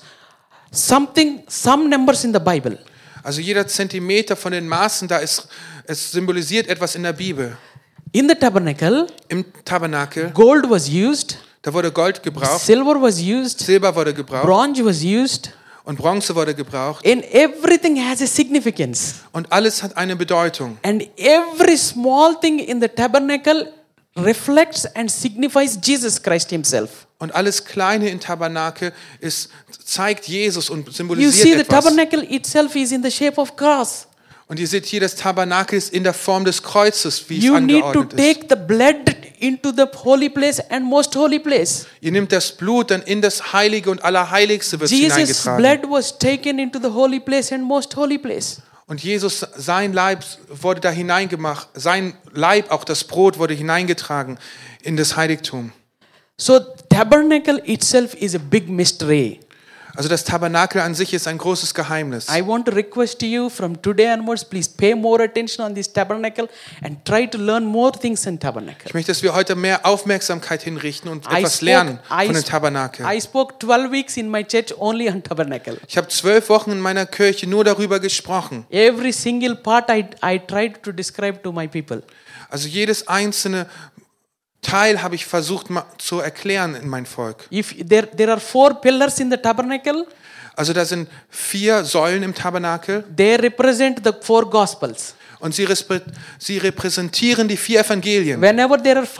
some numbers in the Bible. Also jeder Zentimeter von den Maßen, es symbolisiert etwas in der Bibel. In the tabernacle, Im Tabernakel, gold was used, da wurde Gold gebraucht, silver was used, Silber wurde gebraucht bronze was used, und Bronze wurde gebraucht. and everything has a significance. Und alles hat eine Bedeutung. And every small thing in the tabernacle reflects and signifies Jesus Christ himself. Und alles Kleine im Tabernakel zeigt Jesus und You symbolisiert see, the etwas. tabernacle itself is in the shape of cross. Und ihr seht hier, das Tabernakel ist in der Form des Kreuzes, wie es You need to angeordnet ist. take the blood into the holy place and most holy place. Ihr nehmt das Blut dann in das Heilige und Allerheiligste wird Jesus' hineingetragen. blood was taken into the holy place and most holy place. Und Jesus, sein Leib wurde da hineingemacht, sein Leib, auch das Brot, wurde hineingetragen in das Heiligtum. So tabernacle itself is a big mystery. Also das Tabernakel an sich ist ein großes Geheimnis. I want to request to you from today onwards, please pay more attention on this tabernacle and try to learn more things in tabernacle. Ich möchte, dass wir heute mehr Aufmerksamkeit hinrichten und etwas lernen von dem Tabernakel. I spoke 12 weeks in my church only on tabernacle. Ich habe 12 Wochen in meiner Kirche nur darüber gesprochen. Every single part I tried to describe to my people. Also jedes einzelne Teil habe ich versucht mal zu erklären in mein Volk. If there are 4 pillars in the tabernacle, Also da sind 4 Säulen im Tabernakel they represent the 4 gospels. und sie repräsentieren die 4 Evangelien. Whenever there are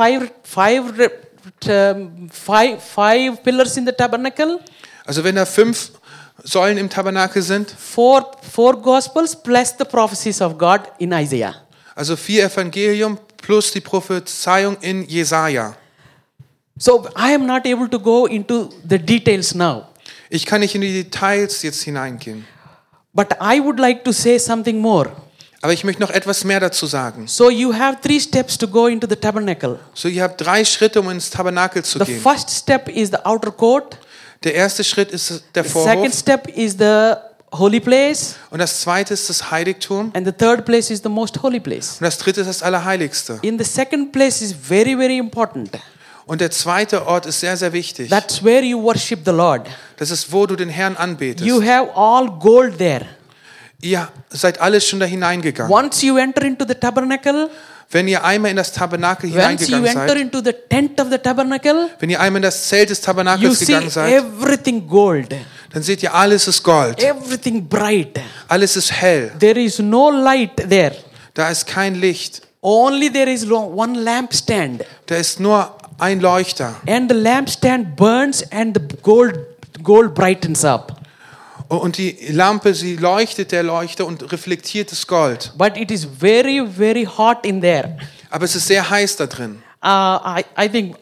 five pillars in the tabernacle, Also wenn da 5 Säulen im Tabernakel sind, four gospels plus the prophecies of God in Isaiah. also 4 Evangelium plus die Prophezeiung in Jesaja. So I am not able to go into the details now, Ich kann nicht in die Details jetzt hineingehen. but I would like to say something more. Aber ich möchte noch etwas mehr dazu sagen. So you have 3 steps to go into the tabernacle. So, ihr habt 3 Schritte, um ins Tabernakel zu The gehen. first step is the outer court. Der erste Schritt ist der The second Vorhof step is the holy place. und das zweite ist das Heiligtum And the third place is the most holy place. und das dritte ist das Allerheiligste. In the second place is very, very important. Und der zweite Ort ist sehr, sehr wichtig. That's where you worship the Lord. Das ist, wo du den Herrn anbetest. You have all gold there. Ihr seid alle schon da hineingegangen. Once you enter into the tabernacle, Wenn ihr einmal in das Tabernakel once you hineingegangen enter seid, into the tent of the tabernacle, wenn ihr einmal in das Zelt des you Tabernakels see gegangen seid, everything gold, dann seht ihr, alles ist Gold. everything bright. Alles ist hell. There is no light there. Da ist kein Licht. Only there is one lampstand. Da ist nur ein Leuchter. And the lampstand burns and the gold brightens up. Und die Lampe, sie leuchtet, der Leuchter, und reflektiert das Gold. But it is very, very hot in there. Aber es ist sehr heiß da drin. I think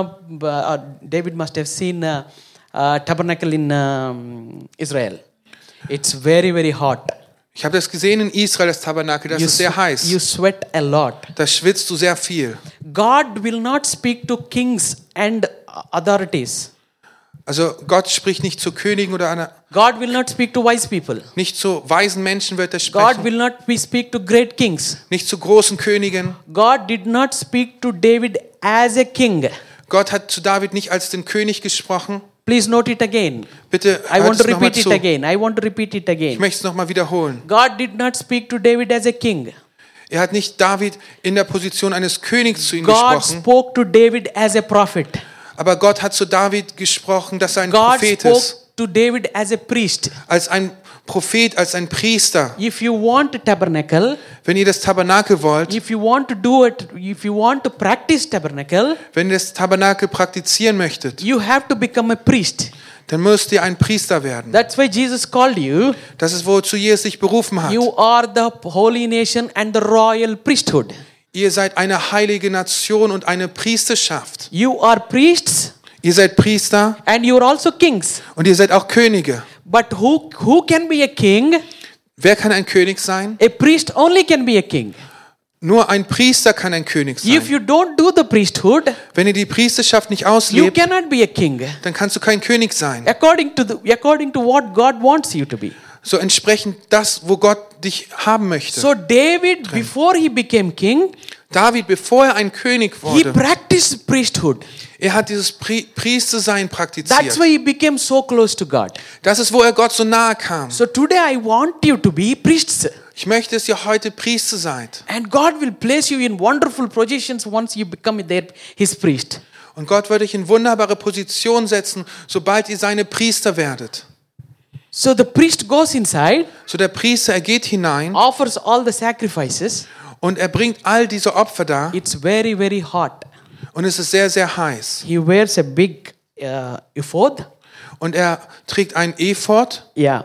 David must have seen tabernacle in Israel. It's very, very hot. Ich habe das gesehen in Israel, das Tabernakel, das ist sehr heiß. You sweat a lot. Da schwitzt du sehr viel. God will not speak to kings and authorities. Also Gott spricht nicht zu Königen oder God will not speak to wise people. nicht zu weisen Menschen wird er God sprechen. will not speak to great kings. Nicht zu großen Königen. God did not speak to David as a king. Gott hat zu David nicht als den König gesprochen. Please note it again. Bitte I hört want to es nochmal repeat it zu. again. I want to repeat it Ich again. möchte es nochmal wiederholen. God did not speak to David as a king. Er hat nicht David in der Position eines Königs zu ihm God gesprochen, spoke to David as a prophet. aber Gott hat zu David gesprochen, dass er ein God Prophet spoke ist. to David as a priest. Als ein Prophet, als ein Priester. If you want a tabernacle, Wenn ihr das Tabernakel wollt, if you want to do it, if you want to practice tabernacle, wenn ihr das Tabernakel praktizieren möchtet, you have to become a priest. dann müsst ihr ein Priester werden. That's why Jesus called you. Das ist, wozu Jesus sich berufen hat. You are the holy nation and the royal priesthood. Ihr seid eine heilige Nation und eine Priesterschaft. You are priests Ihr seid Priester and you are also kings. und ihr seid auch Könige. But who can be a king? Wer kann ein König sein? A priest only can be a king. Nur ein Priester kann ein König If sein. you don't do the priesthood, Wenn ihr die Priesterschaft nicht you auslebt, cannot be a king. dann kannst du kein König sein. According to what God wants you to be. So entsprechend das, wo Gott dich haben möchte. So David, before he became king, David, bevor er ein König he wurde, practiced priesthood. er hat dieses Priestersein That's praktiziert. why he became so close to God. Das ist, wo er Gott so nahe kam. So today I want you to be priests. Ich möchte, dass ihr heute Priester seid. And God will place you in wonderful positions once you become his priest. Und Gott wird euch in wunderbare Position setzen, sobald ihr seine Priester werdet. So the priest goes inside, So der Priester, er geht hinein offers all the sacrifices. und er bringt all diese Opfer It's very, very hot. und es ist sehr, sehr heiß. He wears a big ephod. Und er trägt einen Ephod Yeah.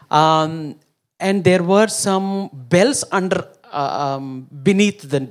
And there were some bells beneath the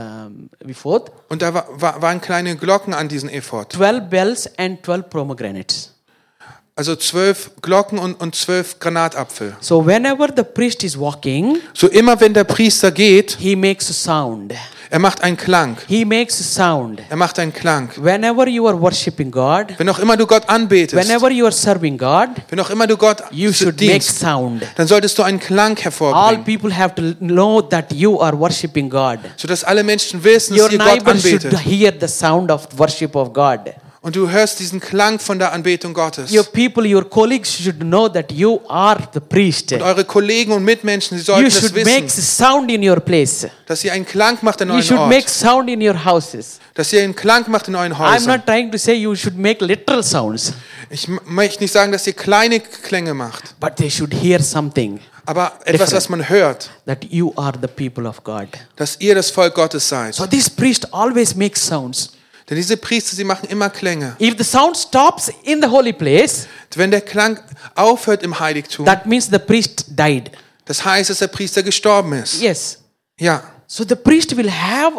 ephod. und da waren kleine Glocken an diesen Ephod. 12 bells and 12 pomegranates. Also 12 Glocken und 12 Granatapfel. So whenever the priest is walking, So immer wenn der Priester geht, he makes a sound. er macht einen Klang. He makes a sound. Er macht einen Klang. Whenever you are worshiping God, Wenn auch immer du Gott anbetest, whenever you are serving God, wenn auch immer du Gott you should make dienst, sound. dann solltest du einen Klang All hervorbringen, people have to know that you are worshiping God. sodass alle Menschen wissen, Your dass ihr Gott neighbor should anbetet. hear the sound of worship of God. Und du hörst diesen Klang von der Anbetung Gottes. Your people, your colleagues should know that you are the priest. Und eure Kollegen und Mitmenschen, sie You sollten das should make wissen, sound in your place. dass ihr einen Klang macht in You euren should make Ort. sound in your houses. Dass ihr einen Klang macht in euren I'm Häusern. not trying to say you should make literal sounds, Ich möchte nicht sagen, dass ihr kleine Klänge macht, but they should hear something aber etwas, was man hört, that you are the people of God. dass ihr das Volk Gottes seid. So this priest always makes sounds. Denn diese Priester, sie machen immer Klänge. If the sound stops in the holy place, Wenn der Klang aufhört im Heiligtum, that means the priest died. das heißt, dass der Priester gestorben ist. Yes. Ja. So the priest will have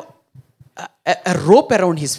a rope around his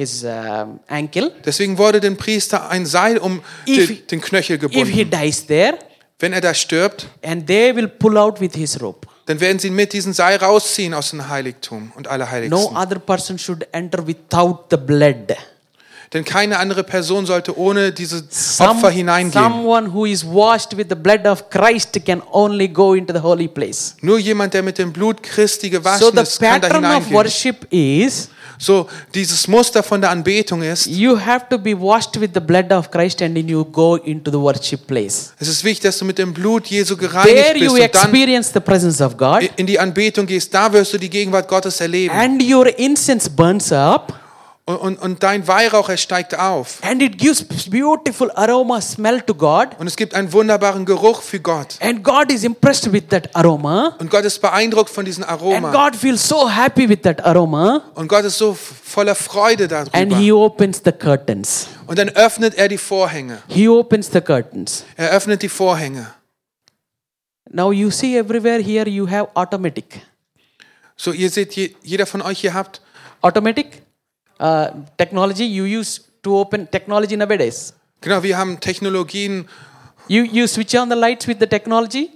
ankle. Deswegen wurde dem Priester ein Seil um den Knöchel If he gebunden. dies there, Wenn er da stirbt, and they will pull out with his rope. dann werden sie mit diesem Seil rausziehen aus dem Heiligtum und No Allerheiligsten. other person should enter without the blood. Denn keine andere Person sollte ohne diese Opfer hineingehen. Someone who is washed with the blood of Christ can only go into the holy place. Nur jemand, der mit dem Blut Christi So gewaschen the ist, kann da pattern of hineingehen. worship is So, dieses Muster von der Anbetung ist, you have to be washed with the blood of Christ and then you go into the worship place. es ist wichtig, dass du mit dem Blut Jesu There gereinigt bist you und dann experience the presence of God in die Anbetung gehst. Da wirst du die Gegenwart Gottes erleben. and your incense burns up. Und dein Weihrauch, er steigt auf. And it gives beautiful aroma smell to God. Und es gibt einen wunderbaren Geruch für Gott. And God is impressed with that aroma. Und Gott ist beeindruckt von diesem And Aroma. God feels so happy with that aroma. Und Gott ist so voller Freude And He darüber. opens the curtains. Und dann öffnet er die Vorhänge. He opens the curtains. Er öffnet die Vorhänge. Now you see everywhere here you have automatic. So, ihr seht, jeder von euch hier habt Automatic technology you use to open technology nowadays. Genau, wir haben Technologien You switch on the lights with the technology.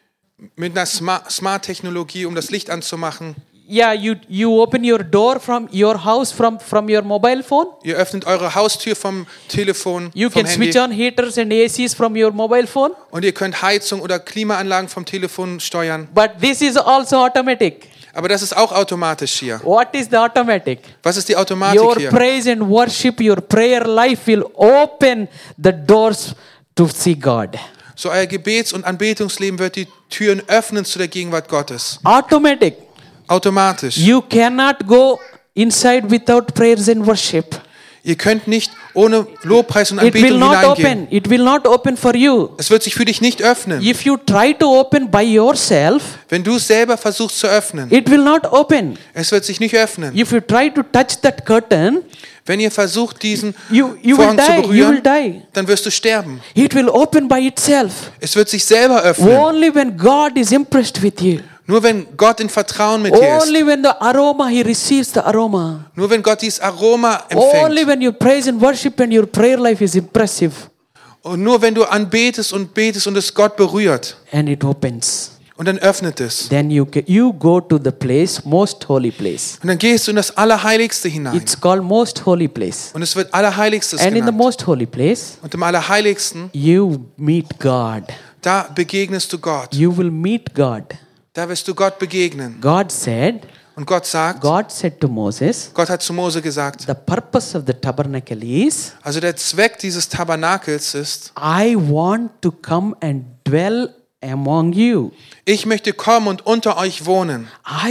mit einer Smart-Technologie, um das Licht anzumachen. Yeah, you open your door from your house from your mobile phone. Ihr öffnet eure Haustür vom Telefon, You vom can switch Handy. on heaters and ACs from your mobile phone. Und ihr könnt Heizung oder Klimaanlagen vom Telefon steuern. But this is also automatic. Aber das ist auch automatisch hier. What is the automatic? Was ist die Automatik Your hier? praise and worship, your prayer life will open the doors to see God. So euer Gebets- und Anbetungsleben wird die Türen öffnen zu der Gegenwart Gottes. Automatic. Automatisch. You cannot go inside without prayers and worship. Ihr könnt nicht ohne Lobpreis und It will Anbetung not hineingehen. open. It will not open for you. Es wird sich für dich nicht öffnen. If you try to open by yourself, Wenn du es selber versuchst zu öffnen, it will not open. es wird sich nicht öffnen. If you try to touch that curtain, Wenn ihr versucht, diesen you will Vorhang zu die. You will berühren, die. dann wirst du sterben. It will open by itself. Es wird sich selber öffnen. Only when God is impressed with you. Nur wenn Gott in Vertrauen mit dir ist. Only when the aroma, He receives the aroma. Nur wenn Gott dieses Aroma Only empfängt. when you praise and worship and your prayer life is impressive. Und nur wenn du anbetest und betest und es Gott berührt. And it opens. Und dann öffnet es. Then you go to the place, most holy place. Und dann gehst du in das Allerheiligste hinein. It's called most holy place. Und es wird Allerheiligstes And in the genannt. most holy place, Und im Allerheiligsten, you meet God. da begegnest du Gott. You will meet God. Da wirst du Gott begegnen. God said Und Gott sagt, God said to Moses, Gott hat zu Mose gesagt, the purpose of the tabernacle is, also der Zweck dieses Tabernakels ist, I want to come and dwell among you. ich möchte kommen und unter euch wohnen. I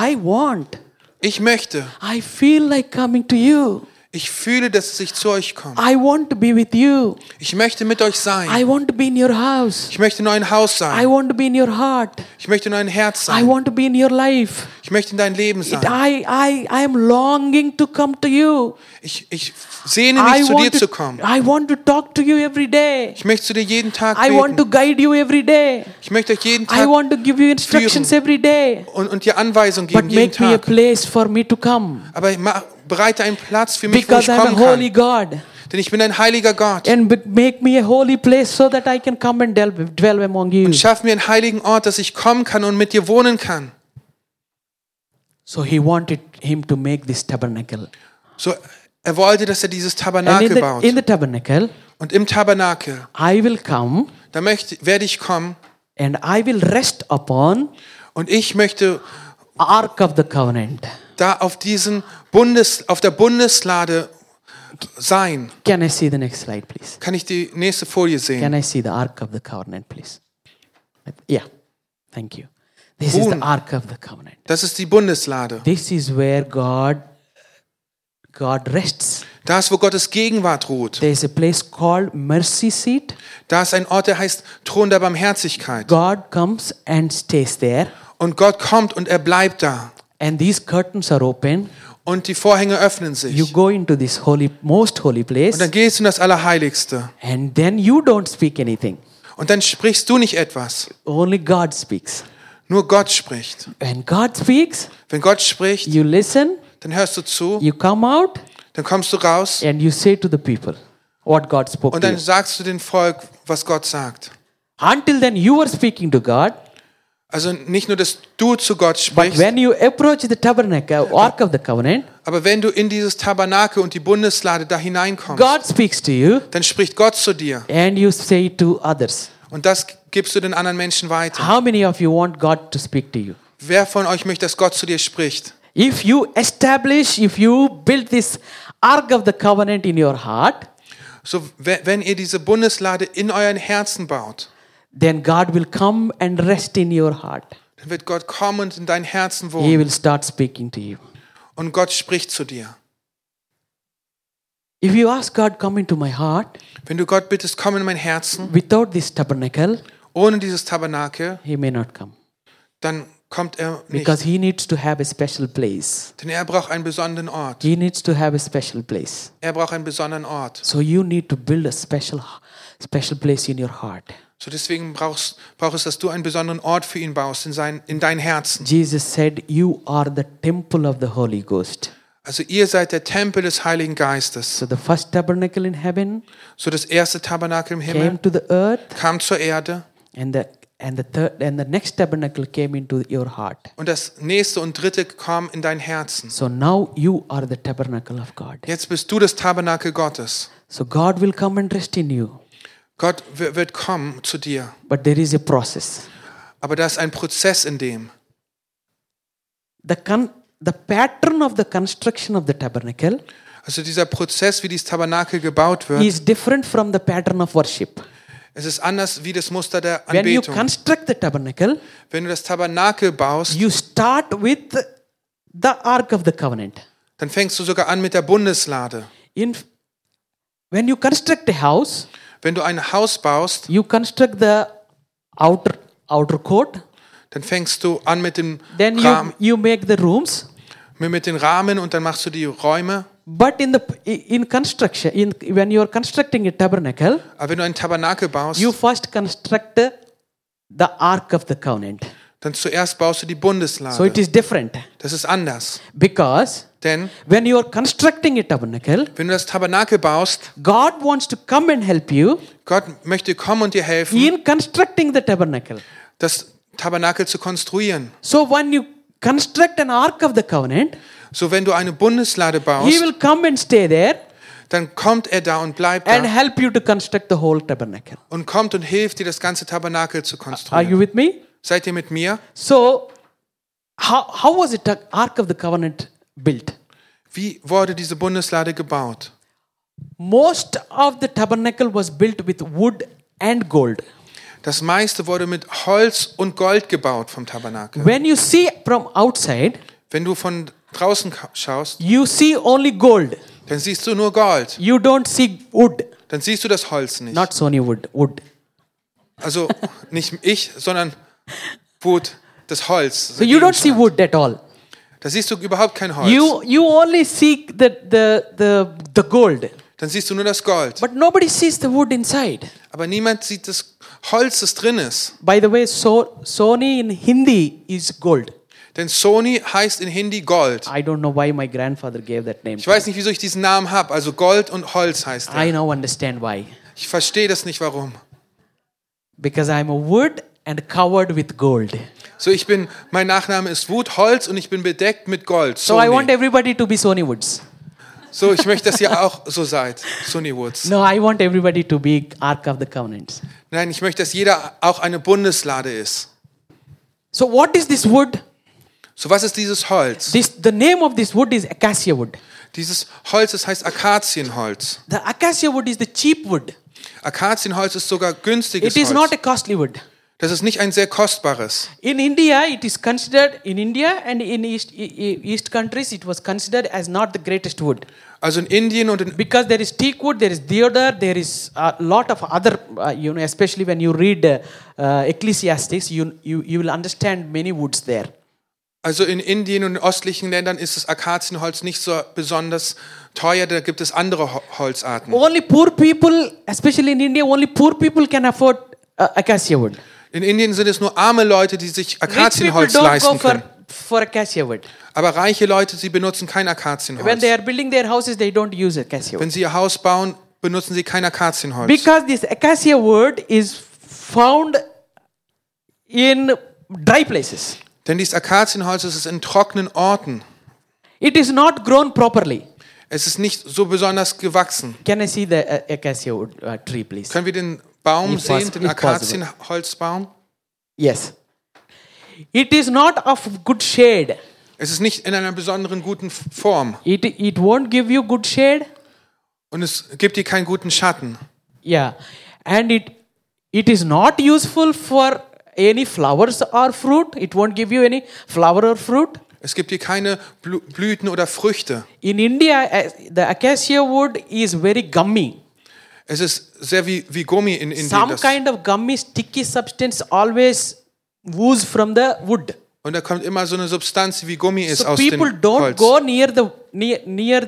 want. Ich möchte. I feel like coming to you. Ich fühle, dass ich zu euch komme. I want to be with you. Ich möchte mit euch sein. I want to be in your house. Ich möchte in eurem Haus I sein. want to be in your heart. Ich möchte in eurem Herz I sein. want to be in your life. Ich möchte in dein Leben sein. I am longing to come to you. Ich sehne mich, zu dir zu kommen. I want to talk to you every day. Ich möchte zu dir jeden Tag I want to beten. guide you every day. Ich möchte euch jeden I Tag want to give you instructions every day. und dir Anweisungen But geben, jeden make me a Tag. place for me to come. Aber bereite einen Platz für mich, wo Because ich I'm a kommen holy kann. God. Denn ich bin ein heiliger Gott. And make me a holy place so that I can come and dwell among you. Und schaff mir einen heiligen Ort, dass ich kommen kann und mit dir wohnen kann. So he wanted him to make this tabernacle. So, er wollte, dass er dieses And Tabernakel baut. in the tabernacle, Und im Tabernakel, I will come da werde ich kommen and I will rest upon und ich möchte Ark of the Covenant. da auf der Bundeslade sein. Can I see the next slide, please? Kann ich die nächste Folie Can sehen? I see the Ark of the Covenant, please? Yeah, thank you. This is the Boden. Ark of the Covenant. Das ist die Bundeslade. This is where God rests. Da ist, wo Gottes Gegenwart ruht. There is a place called Mercy Seat. Da ist ein Ort, der heißt Thron der Barmherzigkeit. God comes and stays there. Und Gott kommt und er bleibt da. And these curtains are open. Und die Vorhänge öffnen You sich. go into this most holy place. Und dann gehst du in das Allerheiligste. And then you don't speak anything. Und dann sprichst du nicht etwas. Only God speaks. Nur Gott spricht. When God speaks, Wenn Gott spricht, you listen, dann hörst du zu, you come out, dann kommst du raus and you say to the people what God spoke und to dann you. sagst du dem Volk, was Gott sagt. Until then, you were speaking to God. Also nicht nur, dass du zu Gott But sprichst, when you approach the tabernacle, Ark of the Covenant, aber wenn du in dieses Tabernakel und die Bundeslade da hineinkommst, God speaks to you, dann spricht Gott zu dir. and you say to others. Und das gibst du den anderen Menschen weiter. How many of you want God to speak to you? Wer von euch möchte, dass Gott zu dir spricht? If you build this Ark of the Covenant in your heart, So, wenn ihr diese Bundeslade in euren Herzen baut, then God will come and rest in your heart. dann wird Gott kommen und in dein Herzen He wohnen. will start speaking to you. Und Gott spricht zu dir. If you ask God, come into my heart, Wenn du Gott bittest, komm in mein Herzen, without this tabernacle, ohne dieses Tabernakel, he may not come. dann kommt er nicht. Because he needs to have a special place. Denn er braucht einen besonderen Ort. He needs to have a special place. Er braucht einen besonderen Ort. So you need to build a special place in your heart. So deswegen braucht es, dass du einen besonderen Ort für ihn baust, in dein Herzen. Jesus said, you are the temple of the Holy Ghost. Also ihr seid der Tempel des Heiligen Geistes. So the first tabernacle in heaven So das erste Tabernakel im came Himmel to the earth, kam zur Erde and the next tabernacle came into your heart. und das nächste und dritte kam in dein Herzen. So now you are the tabernacle of God. Jetzt bist du das Tabernakel Gottes. So God will come and rest in you. Gott wird kommen zu dir. But there is a process. Aber da ist ein Prozess in dem. The pattern of the construction of the tabernacle Also dieser Prozess, wie dieses Tabernakel gebaut wird, is different from the pattern of worship. es ist anders wie das Muster der When you Anbetung. construct the tabernacle, Wenn du das Tabernakel baust, you start with the Ark of the Covenant. dann fängst du sogar an mit der Bundeslade. When you construct a house, Wenn du ein Haus baust, you construct the outer court. dann fängst du an mit dem Then Rahmen, you make the rooms. mit den Rahmen und dann machst du die Räume. But in construction, when you are constructing a tabernacle, Aber wenn du ein Tabernakel baust, you first construct the Ark of the Covenant. dann zuerst baust du die Bundeslade. So it is different Das ist anders. because Denn when you are constructing a tabernacle, wenn du das Tabernakel baust, God wants to come and help you Gott möchte kommen und dir helfen, in constructing the tabernacle. das Tabernakel zu konstruieren. So when you construct an Ark of the Covenant, So wenn du eine Bundeslade He baust, will come and stay there dann kommt er da und bleibt and da help you to construct the whole tabernacle. und kommt und hilft dir, das ganze Tabernakel zu Are you konstruieren. with me? Seid ihr mit mir? So, how was the Ark of the Covenant built? Wie wurde diese Bundeslade gebaut? Most of the tabernacle was built with wood and gold. Das meiste wurde mit Holz und Gold gebaut vom Tabernakel. When you see from outside, Wenn du von draußen schaust, you see only gold. dann siehst du nur Gold. You don't see wood. Dann siehst du das Holz nicht. Not Sony wood. Also nicht ich, sondern Wood, das Holz. So you don't see wood at all. Da siehst du überhaupt kein Holz. You only see the gold. Dann siehst du nur das Gold. But nobody sees the wood inside. Aber niemand sieht das Holz, das drin ist. By the way, Sony in Hindi is gold. Denn Sony heißt in Hindi Gold. I don't know why my grandfather gave that name. Ich weiß nicht, wieso ich diesen Namen habe. Also Gold und Holz heißt I er. now understand why. Ich verstehe das nicht, warum. Because I'm a wood and covered with gold. So, mein Nachname ist Wood, Holz und ich bin bedeckt mit Gold. So I want Sony. everybody to be Sony Woods. So, ich möchte, dass ihr auch so seid. Sony Woods. No, I want everybody to be Ark of the Covenant. Nein, ich möchte, dass jeder auch eine Bundeslade ist. So what is this wood? So, was ist dieses Holz? The name of this wood is acacia wood. Dieses Holz, das heißt Akazienholz. The acacia wood is the cheap wood. Akazienholz ist sogar günstiges It is not a Holz. costly wood. Das ist nicht ein sehr kostbares. In India, it is considered, in India and in East countries, it was considered as not the greatest wood. Also in Indien und in Because there is teak wood, there is deodar, there is a lot of other, especially when you read Ecclesiastes, you will understand many woods there. Also in Indien und in östlichen Ländern ist das Akazienholz nicht so besonders teuer, da gibt es andere Holzarten. Only poor people, especially in India, only poor people can afford acacia wood. In Indien sind es nur arme Leute, die sich Rich people Akazienholz don't go leisten können. for acacia wood. Aber reiche Leute, sie benutzen kein When Akazienholz. they are building their houses, they don't use acacia wood. Wenn sie ihr Haus bauen, benutzen sie kein Akazienholz. Because this acacia wood is found in dry places. Denn dieses Akazienholz ist in trockenen Orten. It is not grown properly. Es ist nicht so besonders gewachsen. Can I see the acacia wood tree, please? Können wir den Baum If sehen, possible. den Akazienholzbaum? Yes. It is not of good shade. Es ist nicht in einer besonderen guten Form. It won't give you good shade. Und es gibt dir keinen guten Schatten. Yeah. And it is not useful for any flowers or fruit. It won't give you any flower or fruit. Es gibt hier keine Blüten oder Früchte. In India, the acacia wood is very gummy. Es ist sehr wie Gummi in Indien. Some kind of gummy, sticky substance always ooze from the wood. Und da kommt immer so eine Substanz, die wie Gummi ist So aus people dem don't Holz. go near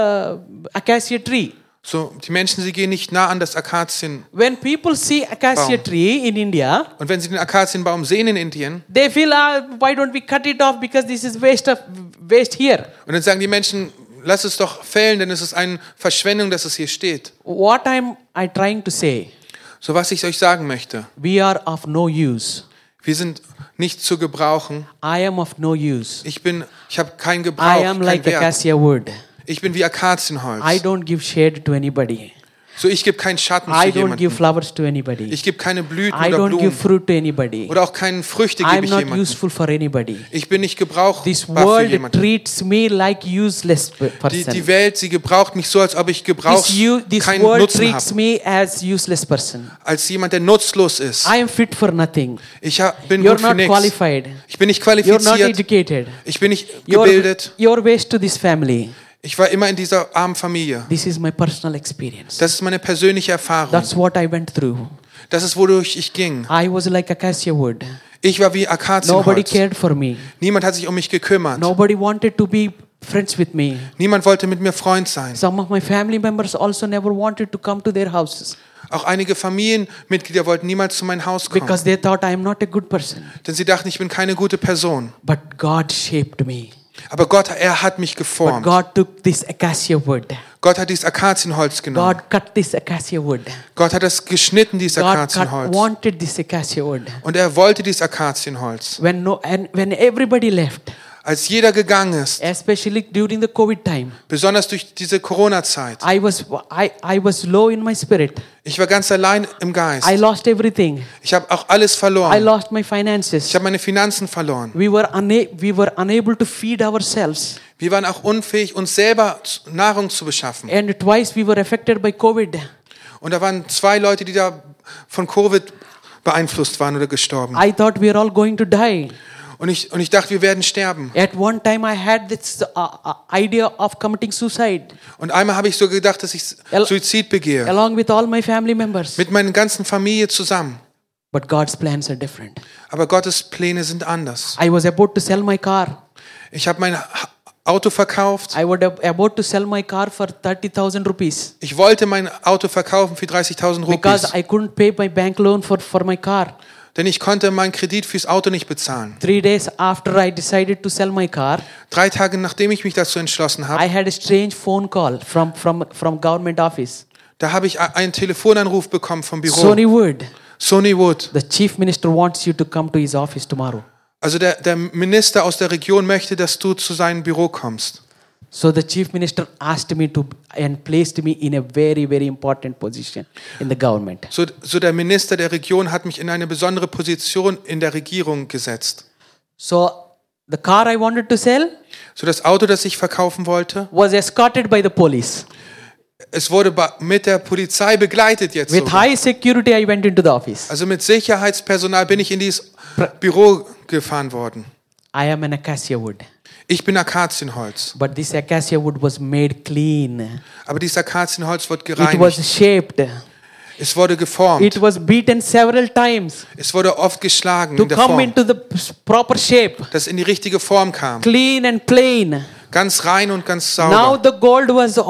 the acacia tree. So, die Menschen, sie gehen nicht nah an das Akazienbaum. When people see acacia Baum. tree in India, Und wenn sie den Akazienbaum sehen in Indien, they feel, why don't we cut it off because this is waste here. und dann sagen die Menschen, lass es doch fällen, denn es ist eine Verschwendung, dass es hier steht. What I trying to say, So, was ich euch sagen möchte, we are of no use. wir sind nicht zu gebrauchen. I am of no use. Ich habe keinen I Gebrauch, am keinen like Wert. acacia wood. Ich bin wie Akazienholz. I don't give shade to anybody. So, ich gebe keinen Schatten I zu don't give jemandem. flowers to anybody. Ich gebe keine Blüten I oder don't give Blumen. fruit to anybody. Oder auch keine Früchte I gebe am ich not jemandem. useful for anybody. Ich bin nicht gebrauchbar This für world jemanden. treats me like useless person. Die Welt, sie gebraucht mich so, als ob ich This keinen world Nutzen treats habe. me as useless person. Als jemand, der nutzlos ist. I am fit for nothing. Bin You're gut für not nichts. qualified. Ich bin nicht You're not qualifiziert. educated. Ich bin nicht gebildet. You're waste to this family. Ich war immer in dieser armen Familie. This is my personal experience. Das ist meine persönliche Erfahrung. That's what I went through. Das ist, wodurch ich ging. I was like acacia wood. Ich war wie Nobody Akazienholz. cared for me. Niemand hat sich um mich gekümmert. Nobody wanted to be friends with me. Niemand wollte mit mir Freund sein. Some of my family members also never wanted to come to their houses Auch einige Familienmitglieder wollten niemals zu meinem Haus kommen. because they thought I am not a good person. Denn sie dachten, ich bin keine gute Person. But God shaped me. Aber Gott, er hat mich But geformt. God took this acacia wood. Gott hat dieses Akazienholz genommen. God cut this acacia wood. Gott hat es geschnitten, dieses God Akazienholz. wanted this acacia wood. Und er wollte dieses Akazienholz. When everybody left, Als jeder gegangen ist, especially during the COVID time, besonders durch diese Corona-Zeit, I was low in my spirit. ich war ganz allein im Geist. I lost everything. Ich habe auch alles I verloren. lost my finances. Ich habe meine Finanzen verloren. We were unable to feed ourselves. Wir waren auch unfähig, uns selber Nahrung zu beschaffen. And twice we were affected by COVID. Und da waren 2 Leute, die da von Covid beeinflusst waren oder gestorben. I thought we were all going to die. Und ich dachte, wir werden sterben. At one time I had this idea of committing suicide Und einmal habe ich so gedacht, dass ich Suizid begehe. along with all my family members. Mit meiner ganzen Familie zusammen. But God's plans are different. Aber Gottes Pläne sind anders. I was about to sell my car. Ich habe mein Auto verkauft. I was about to sell my car for 30,000 rupees Ich wollte mein Auto verkaufen für 30.000 because Rupees. I couldn't pay my bank loan for my car. Denn ich konnte meinen Kredit fürs Auto nicht bezahlen. 3 days after I decided to sell my car, 3 Tage nachdem ich mich dazu entschlossen habe, I had a strange phone call from government office. da habe ich einen Telefonanruf bekommen vom Büro. Sonny Wood, Sonny Wood. the chief minister wants you to come to his office tomorrow. Also der Minister aus der Region möchte, dass du zu seinem Büro kommst. So the chief minister asked me to and placed me in a very, very important position in the government. So der Minister der Region hat mich in eine besondere Position in der Regierung gesetzt. So the car I wanted to sell So das Auto, das ich verkaufen wollte, was escorted by the police. es wurde mit der Polizei begleitet jetzt. With sogar. high security, I went into the office. Also mit Sicherheitspersonal bin ich in dieses Büro gefahren worden. I am an acacia wood. Ich bin Akazienholz. But this acacia wood was made clean. Aber dieses Akazienholz wird It was gereinigt. shaped. Es wurde geformt. It was beaten several times Es wurde oft geschlagen to in der come Form, into the proper shape. dass es in die richtige Form kam. Clean and plain. Ganz rein und ganz Now sauber. the gold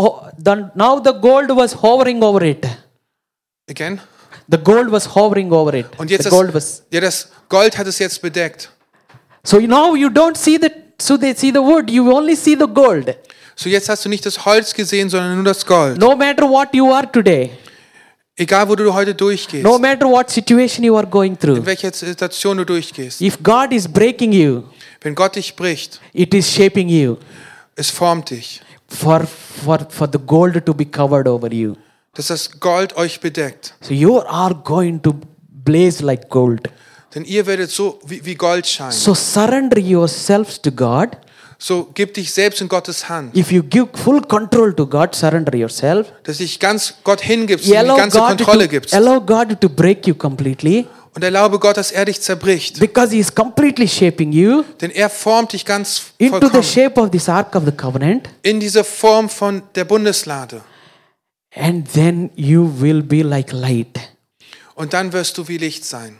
was hovering over it. Again? The gold was hovering over it. Und jetzt The gold was. das Gold hat es jetzt bedeckt. So now you don't see the wood. You only see the gold. So jetzt hast du nicht das Holz gesehen, sondern nur das Gold. No matter what you are today. Egal, wo du heute durchgehst. No matter what situation you are going through. In welcher Situation du durchgehst. If God is breaking you, Wenn Gott dich bricht, it is shaping you es formt dich. for the gold to be covered over you. Dass das Gold euch bedeckt. So you are going to blaze like gold. Denn ihr werdet so wie Gold scheinen. So surrender yourselves to God. So gib dich selbst in Gottes Hand. If you give full control to God, surrender yourself. Dass dich ganz Gott hingibst You und die ganze Kontrolle gibst. allow God to break you completely. Und erlaube Gott, dass er dich zerbricht. Because He is completely shaping you Denn er formt dich ganz into the vollkommen shape of this Ark of the Covenant. in diese Form von der Bundeslade. And then you will be like light. Und dann wirst du wie Licht sein.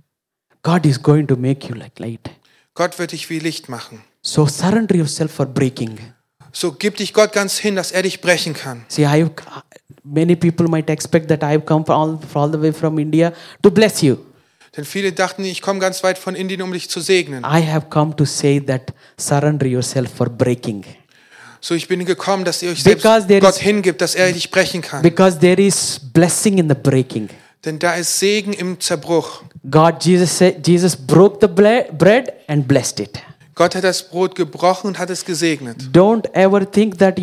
God is going to make you like light. Gott wird dich wie Licht machen. So surrender yourself for breaking. So gib dich Gott ganz hin, dass er dich brechen kann. See, many people might expect that I've come all the way from India to bless you. Denn viele dachten, ich komme ganz weit von Indien, um dich zu segnen. I have come to say that surrender yourself for breaking. So, ich bin gekommen, dass ihr euch Because selbst there Gott is- hingibt, dass er dich brechen kann. Because there is blessing in the breaking. Denn da ist Segen im Zerbruch. Jesus broke the bread and blessed it. Gott hat das Brot gebrochen und hat es gesegnet. Don't ever think that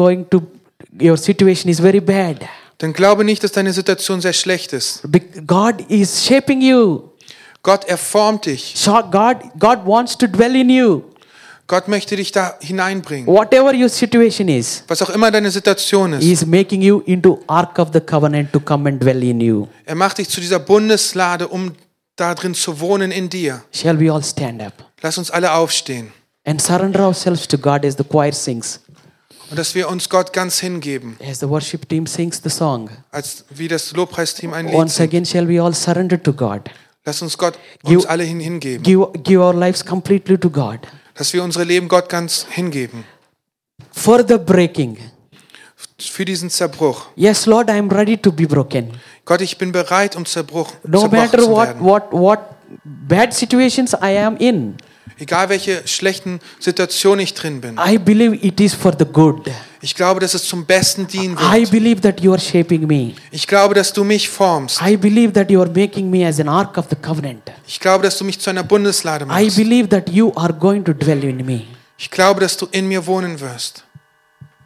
your situation is very bad. Denn glaube nicht, dass deine Situation sehr schlecht ist. God is shaping you. Gott erformt dich. God wants to dwell in you. Gott möchte dich da hineinbringen. Whatever your situation is, Was auch immer deine Situation He ist. is making you into Ark of the Covenant to come and dwell in you. Er macht dich zu dieser Bundeslade, um da drin zu wohnen in dir. Shall we all stand up Lass uns alle aufstehen. and surrender ourselves to God as the choir sings, Und dass wir uns Gott ganz hingeben. as the worship team sings the song. Als wie das Lobpreisteam ein Lied Once singt. again, shall we all surrender to God? Lass uns Gott Give- uns alle hingeben. Give our lives completely to God. Dass wir unsere Leben Gott ganz hingeben. For the breaking. Für diesen Zerbruch. Yes, Lord, I am ready to be broken. Gott, ich bin bereit, um No zerbrochen matter zu werden. what bad situations I am in, Egal welche schlechten Situationen ich drin bin. I believe it is for the good. Ich glaube, dass es zum Besten dienen I wird. believe that you are shaping me. Ich glaube, dass du mich formst. I believe that you are making me as an Ark of the Covenant. Ich glaube, dass du mich zu einer Bundeslade I machst. believe that you are going to dwell in me. Ich glaube, dass du in mir wohnen wirst.